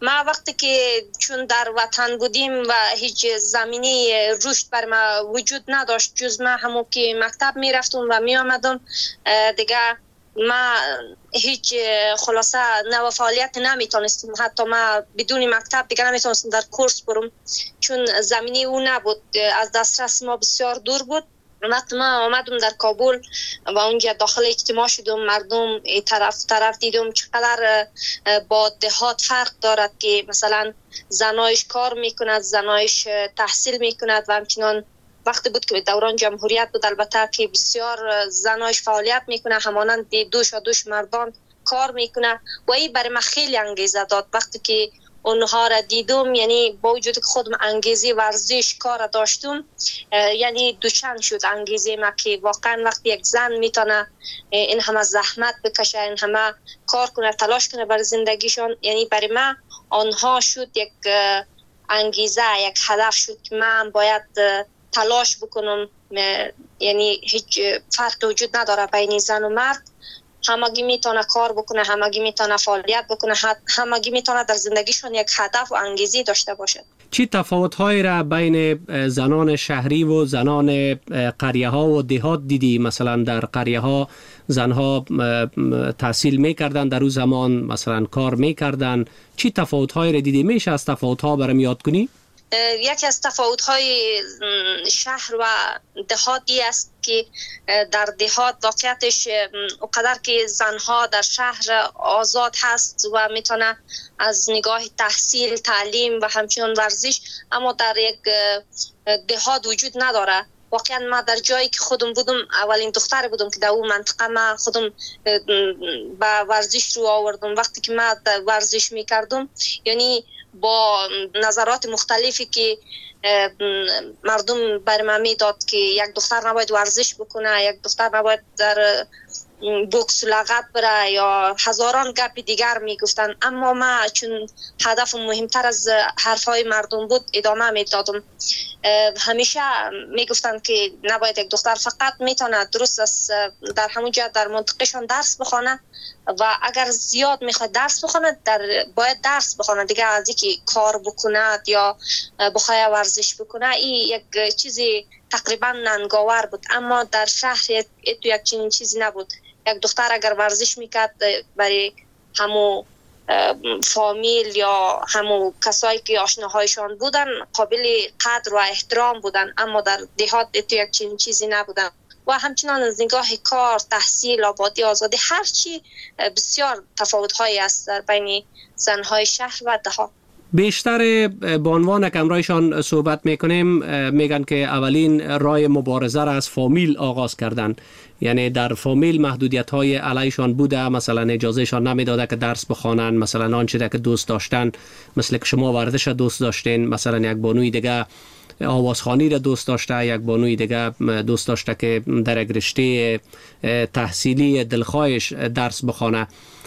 ما وقتی که چون در وطن بودیم و هیچ زمینه رشد بر ما وجود نداشت جز ما همون که مکتب می رفتم و می آمدم دیگه ما هیچ خلاصه نو فعالیت نمیتونستیم. حتی ما بدون مکتب دیگه نمیتونستیم در کورس برم چون زمینه او نبود، از دسترس ما بسیار دور بود. وقتی ما آمدم در کابل و اونجا داخل اجتماع شدم، مردم طرف دیدم چقدر با دهات فرق دارد که مثلا زنایش کار میکند، زنایش تحصیل میکند و همچنان وقتی بود که دوران جمهوریت بود البته که بسیار زنایش فعالیت میکنه همانند دوش مردان کار میکنه و این برای من خیلی انگیزه داد. وقتی که اونها را دیدم یعنی با وجود که خودم انگیزه ورزش کار داشتم یعنی دوچند شد انگیزه ما که واقعا وقتی یک زن میتونه این همه زحمت بکشه، این همه کار کنه، تلاش کنه برای زندگیشان، یعنی برای من آنها شد یک انگیزه، یک هدف شد که من باید تلاش بکنم. یعنی هیچ فرق وجود نداره بین زن و مرد، همگی میتونه کار بکنه، همگی میتونه فعالیت بکنه، همگی میتونه در زندگیشون یک هدف و انگیزه داشته باشد. چی تفاوت‌هایی را بین زنان شهری و زنان قریه‌ها و دهات دیدی؟ مثلا در قریه‌ها زنها تحصیل میکردن، در اون زمان مثلا کار میکردن. چی تفاوت‌هایی را دیدی؟ میشه از تفاوت‌ها برام یاد کنی؟ یکی از تفاوت‌های شهر و دهاتی است که در دهات واقعیتش اونقدر که زنها در شهر آزاد هست و میتونه از نگاه تحصیل، تعلیم و همچنین ورزش، اما در یک دهات وجود نداره. واقعا ما در جایی که خودم بودم اولین دختر بودم که در اون منطقه ما خودم با ورزش رو آوردم. وقتی که ما ورزش میکردم یعنی با نظرات مختلفی که مردم بر من میداد که یک دختر نباید ورزش بکنه، یک دختر نباید در بوکس لغت بره یا هزاران گپ دیگر میگفتن، اما ما چون هدف مهمتر از حرفای مردم بود ادامه میدادم. همیشه میگفتن که نباید یک دختر فقط میتونه درست است در همونجا در منطقهشان درس بخونه و اگر زیاد میخواد درس بخونه باید درس بخونه دیگه، از اینکه کار بکنه یا بخواد ورزش بکنه این یک چیزی تقریبا ننگاور بود. اما در شهر تو یک چنین چیزی نبود. یک دختر اگر ورزش میکرد برای همو فامیل یا همو کسایی که آشناهایشان بودن قابل قدر و احترام بودن، اما در دهات تو یک چنین چیزی نبودن. و همچنان از نگاه کار، تحصیل، آبادی، آزادی، هرچی بسیار تفاوت‌هایی است در بین زنهای شهر و دهات. بیشتر به عنوان که امرایشان صحبت میکنیم میگن که اولین راه مبارزه را از فامیل آغاز کردن، یعنی در فامیل محدودیت های علیشان بوده، مثلا اجازهشان نمیداده که درس بخوانن، مثلا آنچه که دوست داشتن، مثل که شما ورزش دوست داشتین، مثلا یک بانوی دیگه آوازخوانی را دوست داشته، یک بانوی دیگه دوست داشته که در یک رشته تحصیلی دلخواهش درس بخوانه.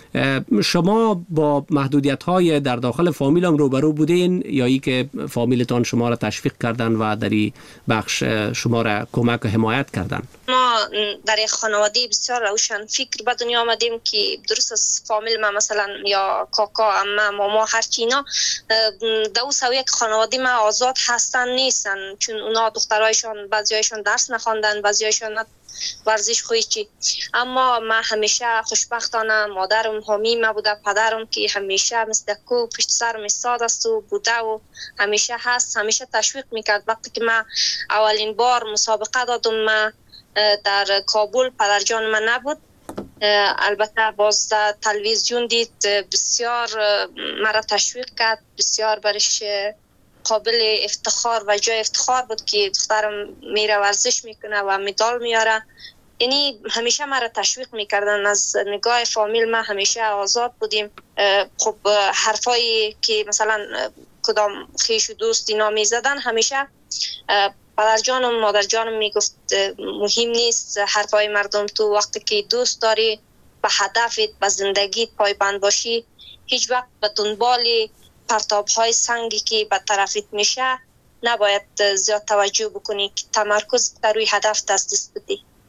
شما با محدودیت‌های در داخل فامیل هم روبرو بودین یا ای که فامیلتان شما را تشویق کردن و در این بخش شما را کمک و حمایت کردن؟ ما در یک خانواده بسیار روشن فکر به دنیا آمدیم که درست از فامیل ما مثلا یا کاکا، عمه، ماما، هرچی اینا دو سوی یک خانواده ما آزاد هستن نیستن، چون اونا دخترایشان بعضیایشان درس نخواندن، بعضیایشان ورزش خویچی. اما ما همیشه خوشبختانه مادرم حامی ما بوده، پدرم که همیشه مثل کو پشت سرم ایستاد است و بوده و همیشه هست، همیشه تشویق میکرد. وقتی که من اولین بار مسابقه دادم ما در کابل، پدرجان من نبود، البته باز تلویزیون دید، بسیار مرا تشویق کرد، بسیار برش قابل افتخار و جای افتخار بود که دخترم میره ورزش میکنه و مدال میاره. یعنی همیشه مرا تشویق میکردن. از نگاه فامیل ما همیشه آزاد بودیم. خب حرفایی که مثلا کدام خیش و دوست اینا میزدن همیشه پدرجانم مادرجانم میگفت مهم نیست حرفای مردم، تو وقتی که دوست داری به هدفت به زندگیت پایبند باشی هیچ وقت به دنبال پرتاب‌های سنگی که به طرفت میشه نباید زیاد توجه بکنی که تمرکز در روی هدف دست بدی.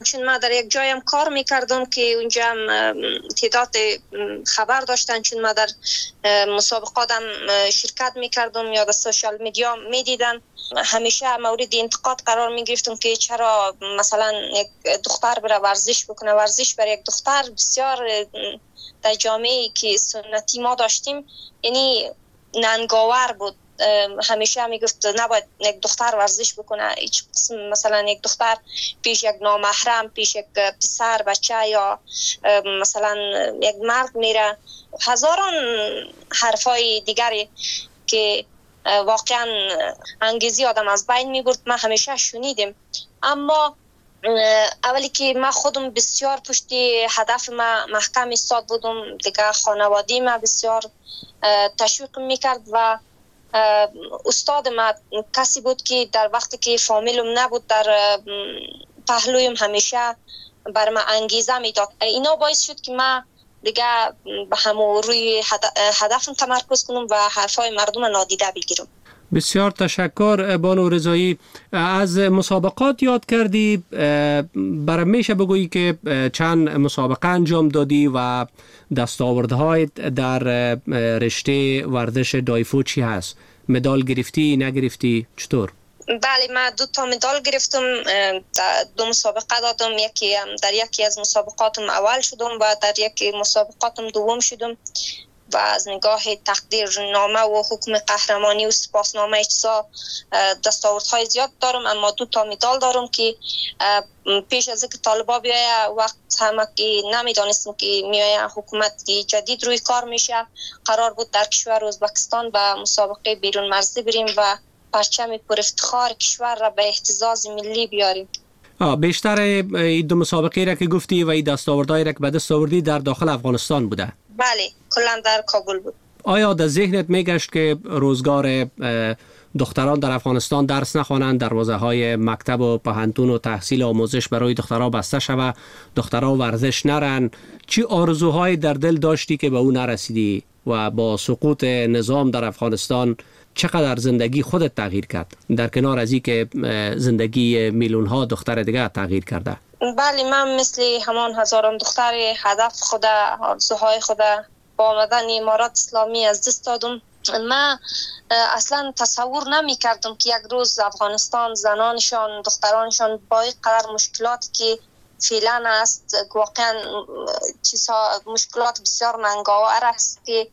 چون ما در یک جایم کار میکردم که اونجا تعداد خبر داشتن، چون ما در مسابقاتم شرکت میکردم یا در سوشال میدیا میدیدن، همیشه مورد انتقاد قرار میگرفتم که چرا مثلا یک دختر بره ورزش بکنه. ورزش برای یک دختر بسیار در جامعه که سنتی ما داشتیم یعنی ننگاور بود. همیشه میگفت نباید یک دختر ورزش بکنه، هیچ قسم مثلا یک دختر پیش یک نامحرم، پیش یک پسر بچه یا مثلا یک مرد میره، هزاران حرفای دیگری که واقعا انگیزی آدم از بین میبرد ما همیشه شنیدیم. اما اولی که من خودم بسیار پشتی هدف ما محکم ایستاد بودم، دیگه خانوادی ما بسیار تشویق میکرد و استاد ما کسی بود که در وقتی که فامیلم نبود در پهلویم همیشه بر من انگیزه میداد. اینا باعث شد که من دیگه به همون روی هدفم تمرکز کنم و حرفای مردم نادیده بگیرم. بسیار تشکر بانو رضایی. از مسابقات یاد کردی، برای میشه بگویی که چند مسابقه انجام دادی و دستاوردهای در رشته ورزش دایفو چی هست؟ مدال گرفتی نگرفتی چطور؟ بله، من 2 مدال گرفتم، 2 مسابقه دادم، یکی در یکی از مسابقاتم اول شدم و در یکی مسابقاتم دوم شدم و از نگاه تقدیرنامه و حکم قهرمانی و سپاسنامه اجزا دستاوردهای زیاد دارم. اما 2 مدال دارم که پیش از اینکه طالبا بیایه وقت همه که نمیدانستم که میایه حکومت جدید روی کار میشه، قرار بود در کشور ازبکستان به مسابقه بیرون مرزی بریم و پرچم پر افتخار کشور را به اهتزاز ملی بیاریم. بیشتر این 2 مسابقه را که گفتی و این دستاوردهای را که به دست آوردی در داخل افغانستان بوده؟ بله، کلا در کابل بود. آیا در ذهنت میگشت که روزگار دختران در افغانستان درس نخوانند، دروازه های مکتب و پهنتون و تحصیل و آموزش برای دخترها بسته شود، دخترها ورزش نرن؟ چی آرزوهای در دل داشتی که به اون نرسیدی و با سقوط نظام در افغانستان چقدر زندگی خودت تغییر کرد، در کنار از این که زندگی میلیون ها دختر دیگه تغییر کرده؟ بله، من مثل همان هزاران دختر هدف خود، آرزوهای خود با آمدن امارات اسلامی از دست دادم. من اصلا تصور نمی کردم که یک روز افغانستان زنانشان دخترانشان با این قدر مشکلات که فعلا است، واقعا مشکلات بسیار ننگاور است که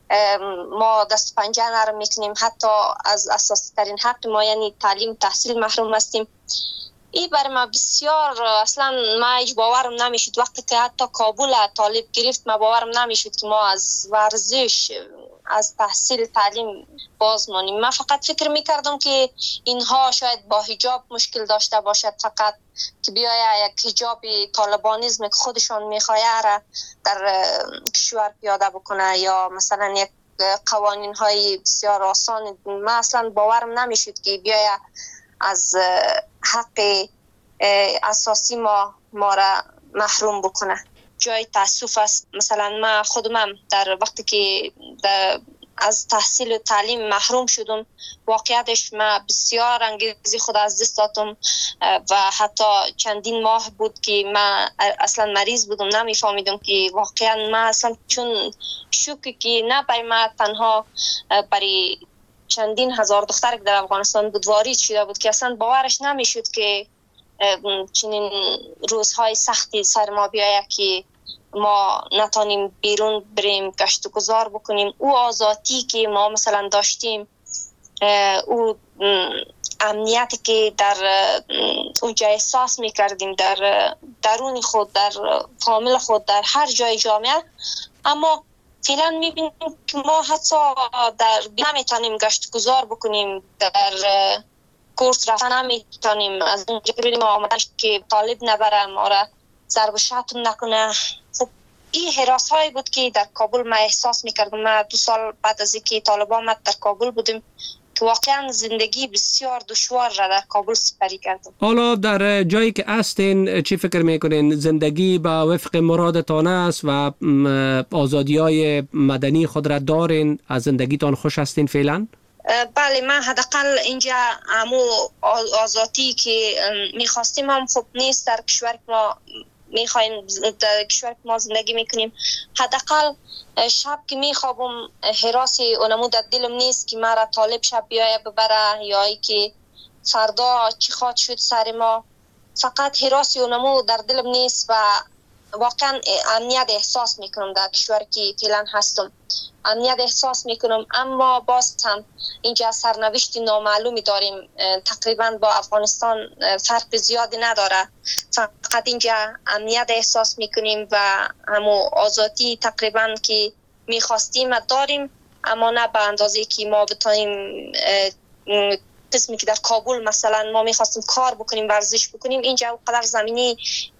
ما دست پنجه نرم میکنیم، حتی از اساسی ترین حق ما یعنی تعلیم تحصیل محروم هستیم. این برای ما بسیار اصلا ما هیچ باورم نمیشد. وقتی که حتی کابل طالب گرفت ما باورم نمیشد که ما از ورزش از تحصیل تعلیم باز مانیم. من فقط فکر میکردم که اینها شاید با حجاب مشکل داشته باشد، فقط که بیاید یک حجاب طالبانیزم که خودشان میخواه را در کشور پیاده بکنه یا مثلا یک قوانین های بسیار آسان. من اصلا باورم نمیشد که بیاید از حق اساسی ما را محروم بکنه. جای تاسف است. مثلا من خودم در وقتی که از تحصیل و تعلیم محروم شدم، واقعیتش من بسیار انگیزه خود از دست دادم و حتی چندین ماه بود که من اصلا مریض بودم، نمیفهمیدم که واقعا من اصلا چون شوکی که نه برای من تنها برای چندین هزار دختر که در افغانستان بود وارد شده بود که اصلا باورش نمیشد که چنین روزهای سختی سر ما بیاید که ما نتانیم بیرون بریم گشت و گذار بکنیم. او آزادی که ما مثلا داشتیم، او امنیتی که در اونجا احساس میکردیم در درون خود، در فامیل خود، در هر جای جامعه، اما فعلا میبینیم که ما حتی نمیتونیم گشت گذار بکنیم، در کورس رفتن نمیتونیم، از اونجا بریم آمدنش که طالب نبره ما را ضرب و شتم نکنه. خب این حراس هایی بود که در کابل ما احساس میکردم. ما 2 سال بعد از اینکه طالب آمد در کابل بودیم که واقعا زندگی بسیار دشوار را در کابل سپری کردم. حالا در جایی که هستین چی فکر میکنین؟ زندگی به وفق مرادتان است و آزادی های مدنی خود را دارین؟ از زندگیتان خوش هستین فعلا؟ بله، من حداقل اینجا همو آزادی که میخواستیم هم خوب نیست در کشور ما. میخوایم در کشور ما زندگی میکنیم. حداقل شب که میخوابم حراسی اونمو در دلم نیست که مرا طالب شب بیایه ببره یا ای که فردا چی خواهد شد سر ما. فقط حراسی اونمو در دلم نیست و واقعا امنیت احساس میکنم در کشور که فعلا هستم. امنیت احساس میکنم، اما باز هم اینجا سرنوشت نامعلومی داریم. تقریبا با افغانستان فرق زیادی نداره. فقط اینجا امنیت احساس میکنیم و همو آزادی تقریبا که میخواستیم داریم، اما نه به اندازه که ما بتونیم قسمی که در کابل مثلا ما میخواستیم کار بکنیم، ورزش بکنیم، اینجا اونقدر زمینی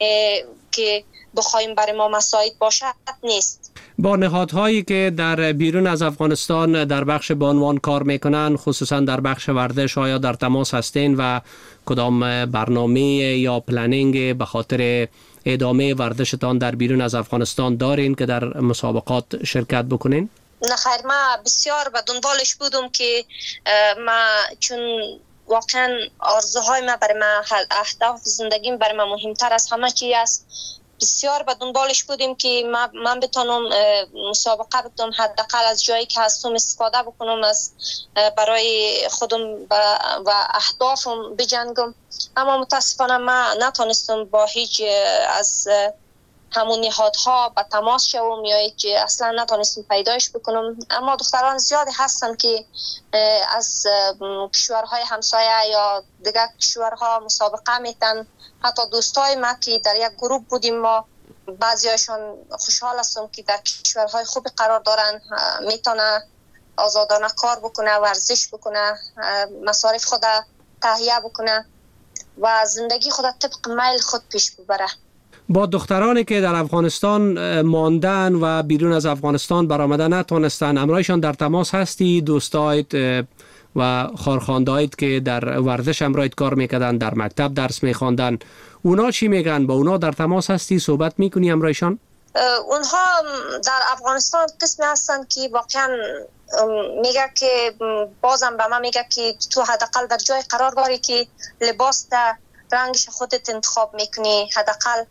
که بخوایم برای ما مساعد باشد نیست. با نهادهایی که در بیرون از افغانستان در بخش بانوان کار میکنن، خصوصا در بخش ورزش، آیا در تماس هستین و کدام برنامه یا پلنینگ به خاطر ادامه ورزشتان در بیرون از افغانستان دارین که در مسابقات شرکت بکنین؟ نه خیر، ما بسیار به دنبالش بودم که ما چون واقعا آرزوهای ما برای ما، اهداف زندگیم برای ما مهمتر از همه چی است. بسیار به دنبالش بودیم که من بتونم مسابقه بتونم حداقل از جایی که هستم استفاده بکنم، از برای خودم و اهدافم بجنگم. اما متاسفانه ما نتونستم با هیچ از همون نهادها به تماس شوم یا هیچ اصلا نتونستم پیدایش بکنم. اما دختران زیادی هستن که از کشورهای همسایه یا دیگر کشورها مسابقه میتن. حتی دوستای ما که در یک گروه بودیم، ما بعضیاشون خوشحال هستم که در کشورهای خوبی قرار دارن، میتونه آزادانه کار بکنه، ورزش بکنه، مصارف خود تهیه بکنه و زندگی خود طبق میل خود پیش ببره. با دخترانی که در افغانستان ماندن و بیرون از افغانستان برآمدن نتونستن، همراهشان در تماس هستی؟ دوستایت و خارخواندهایت که در ورزش همراهت کار میکردن، در مکتب درس میخواندن، اونا چی میگن؟ با اونا در تماس هستی؟ صحبت میکنی همراهشان؟ اونها در افغانستان قسمی هستن که واقعا میگه که بازم به من میگه که تو حداقل در جای قرار داری که لباس در رنگش خودت انتخاب میکنی، حداقل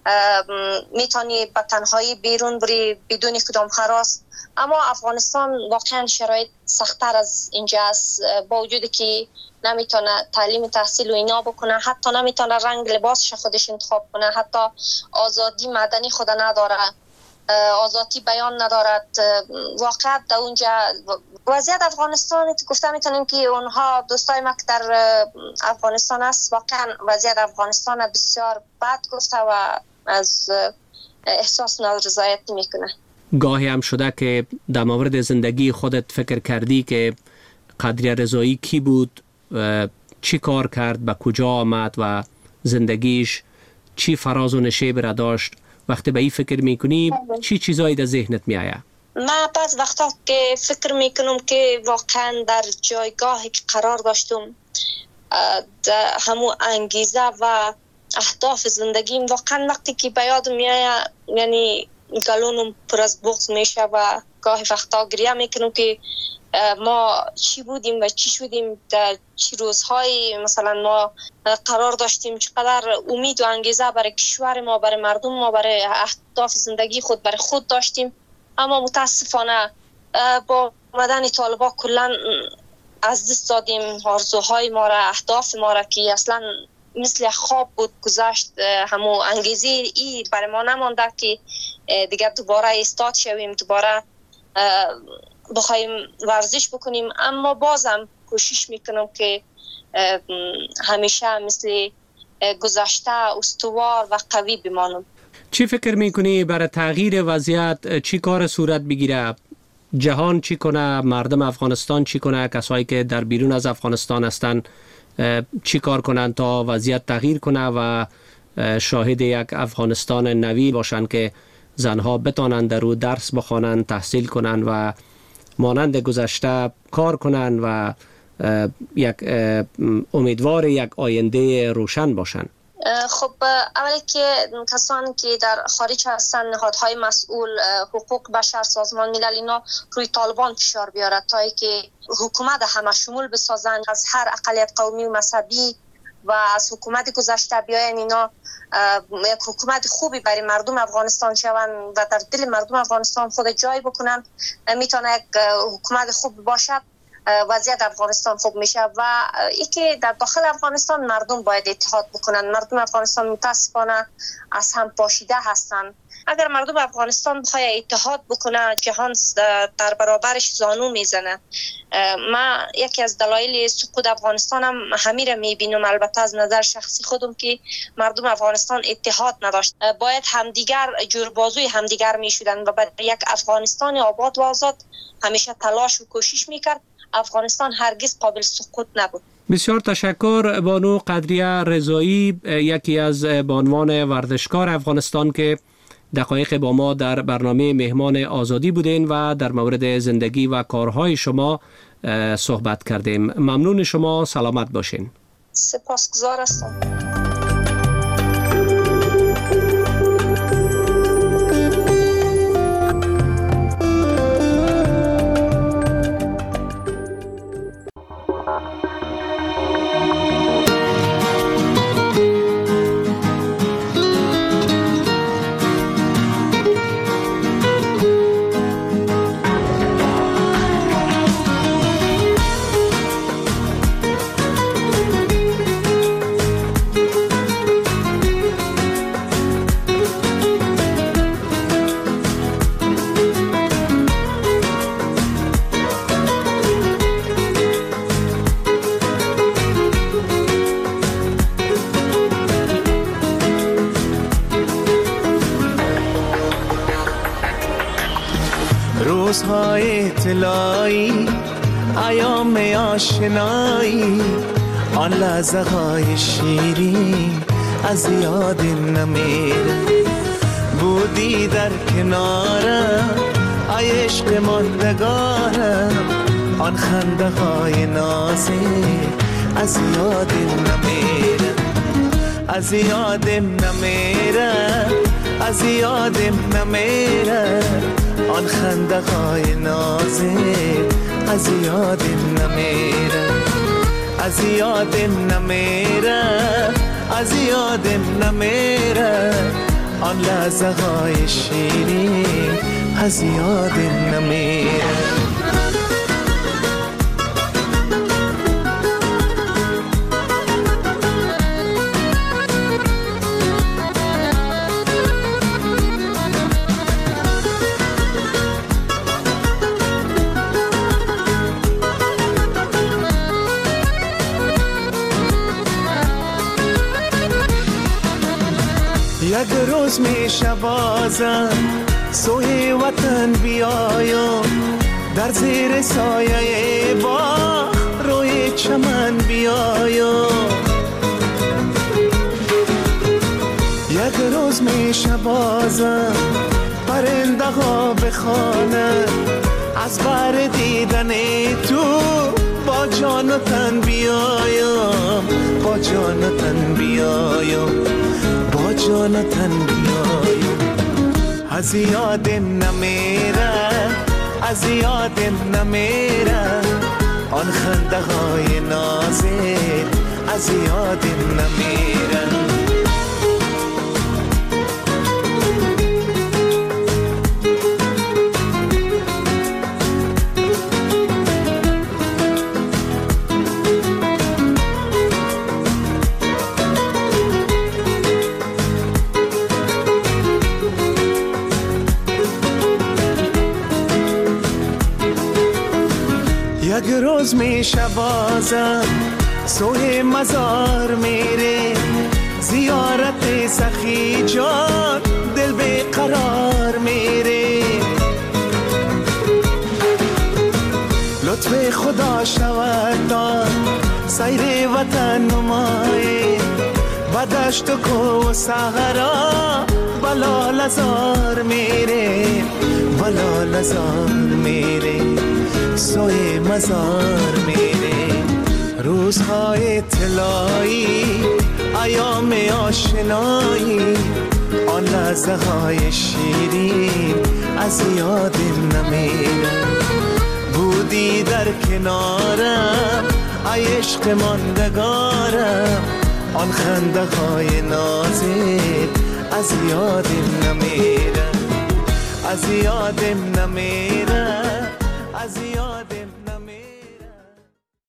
میتونی به تنهایی بیرون بری بدون کدام هراس. اما افغانستان واقعا شرایط سخت‌تر از اینجا است، با وجودی که نمیتونه تعلیم تحصیل و اینا بکنه، حتی نمیتونه رنگ لباسش خودش انتخاب کنه، حتی آزادی مدنی خود نداره، آزادی بیان ندارد. واقعا در اونجا وضعیت افغانستان گفته میتونیم که اونها دوستای ما که در افغانستان است، واقعا وضعیت افغانستان بسیار بد گفته و از احساس نارضایت میکنه. گاهی هم شده که در مورد زندگی خودت فکر کردی که قدری رضایی کی بود، چی کار کرد، به کجا آمد و زندگیش چی فراز و نشیب را داشت؟ وقتی به این فکر میکنی چی چیزایی در ذهنت میآید؟ من بعض وقتا که فکر میکنم که واقعا در جایگاهی که قرار داشتم، همون انگیزه و اهداف زندگیم، واقعا وقتی که به یادم میآید یعنی گلونم پر از بغض میشه و گاهی وقتا گریه میکنم که ما چی بودیم و چی شدیم، در چی روزهایی مثلا ما قرار داشتیم، چقدر امید و انگیزه برای کشور ما، برای مردم ما، برای اهداف زندگی خود برای خود داشتیم. اما متاسفانه با آمدن طالبان کلا از دست دادیم آرزوهای ما را، اهداف ما را که اصلا مثل خواب بود گذشت. همو انگیزه ای برای ما نمانده که دیگر دوباره استاد شویم، دوباره بخوایم ورزش بکنیم. اما بازم کوشش میکنم که همیشه مثل گذشته استوار و قوی بمانم. چی فکر میکنی برای تغییر وضعیت چی کار صورت بگیره؟ جهان چی کنه؟ مردم افغانستان چی کنه؟ کسایی که در بیرون از افغانستان هستن چی کار کنن تا وضعیت تغییر کنه و شاهد یک افغانستان نوی باشن که زنها بتانند در او درس بخوانن، تحصیل کنن و مانند گذشته کار کنن و یک امیدوار یک آینده روشن باشن؟ خب اولی که کسانی که در خارج هستن، نهادهای مسئول، حقوق بشر، سازمان ملل، اینا روی طالبان فشار بیاره تا که حکومت همه شمول بسازن، از هر اقلیت قومی و مذهبی و از حکومت گذشته بیاین، اینا یک حکومت خوبی برای مردم افغانستان شون و در دل مردم افغانستان خود جای بکنن، میتونه یک حکومت خوب باشد، وضعیت افغانستان خوب میشه. و ای که در داخل افغانستان مردم باید اتحاد بکنن. مردم افغانستان متاسفانه از هم پاشیده هستن. اگر مردم افغانستان بخواد اتحاد بکنه، جهان در برابرش زانو میزنه. ما یکی از دلایل سقوط افغانستان هم همین را میبینم، البته از نظر شخصی خودم، که مردم افغانستان اتحاد نداشت. باید همدیگر جوربازوی همدیگر میشدن و برای یک افغانستان آباد و آزاد همیشه تلاش و کوشش میکرد. افغانستان هرگز قابل سقوط نبود. بسیار تشکر بانو قدریه رضایی، یکی از بانوان ورزشکار افغانستان که دقایق با ما در برنامه مهمان آزادی بودین و در مورد زندگی و کارهای شما صحبت کردیم. ممنون شما، سلامت باشین. سپاسگزار هستم. روزهای طلایی، ایام آشنایی، آن لحظه های شیرین از یاد نمیره. بودی در کنارم، ای عشق ماندگارم، آن خنده های نازک از یاد نمیره. از یادم نمیره، از یادم نمیره، آن خنده های نازک از یادم نمیره. از یادم نمیره، از یادم نمیره، آن لحظه های شیرین از یادم نمیره. یک روز میشه بازم سوی وطن بیایم، در زیر سایه باغ روی چمن بیایم. یک روز میشه بازم پرنده ها بخوانند، از بر دیدن تو با جان و تن بیایم، با جان و تن بیایم، با جان و تن بیایم. از یادم نمیره، از یادم نمیره، آن خنده های نازک از یادم نمیره. یک روز میشه بازم سوی مزار میره، زیارت سخی جان دل به قرار میره. لطف خدا شود دار سیر وطن نمایی، بدشت و کو و صحرا بلا لزار میره، بلا لزار میره، سوی مزار میره. روزهای طلایی ایام آشنایی آن لحظه های شیرین از یادم نمیره بودی در کنارم ای عشق ماندگارم آن خنده های نازت از یادم نمیره از یادم نمیره از یادم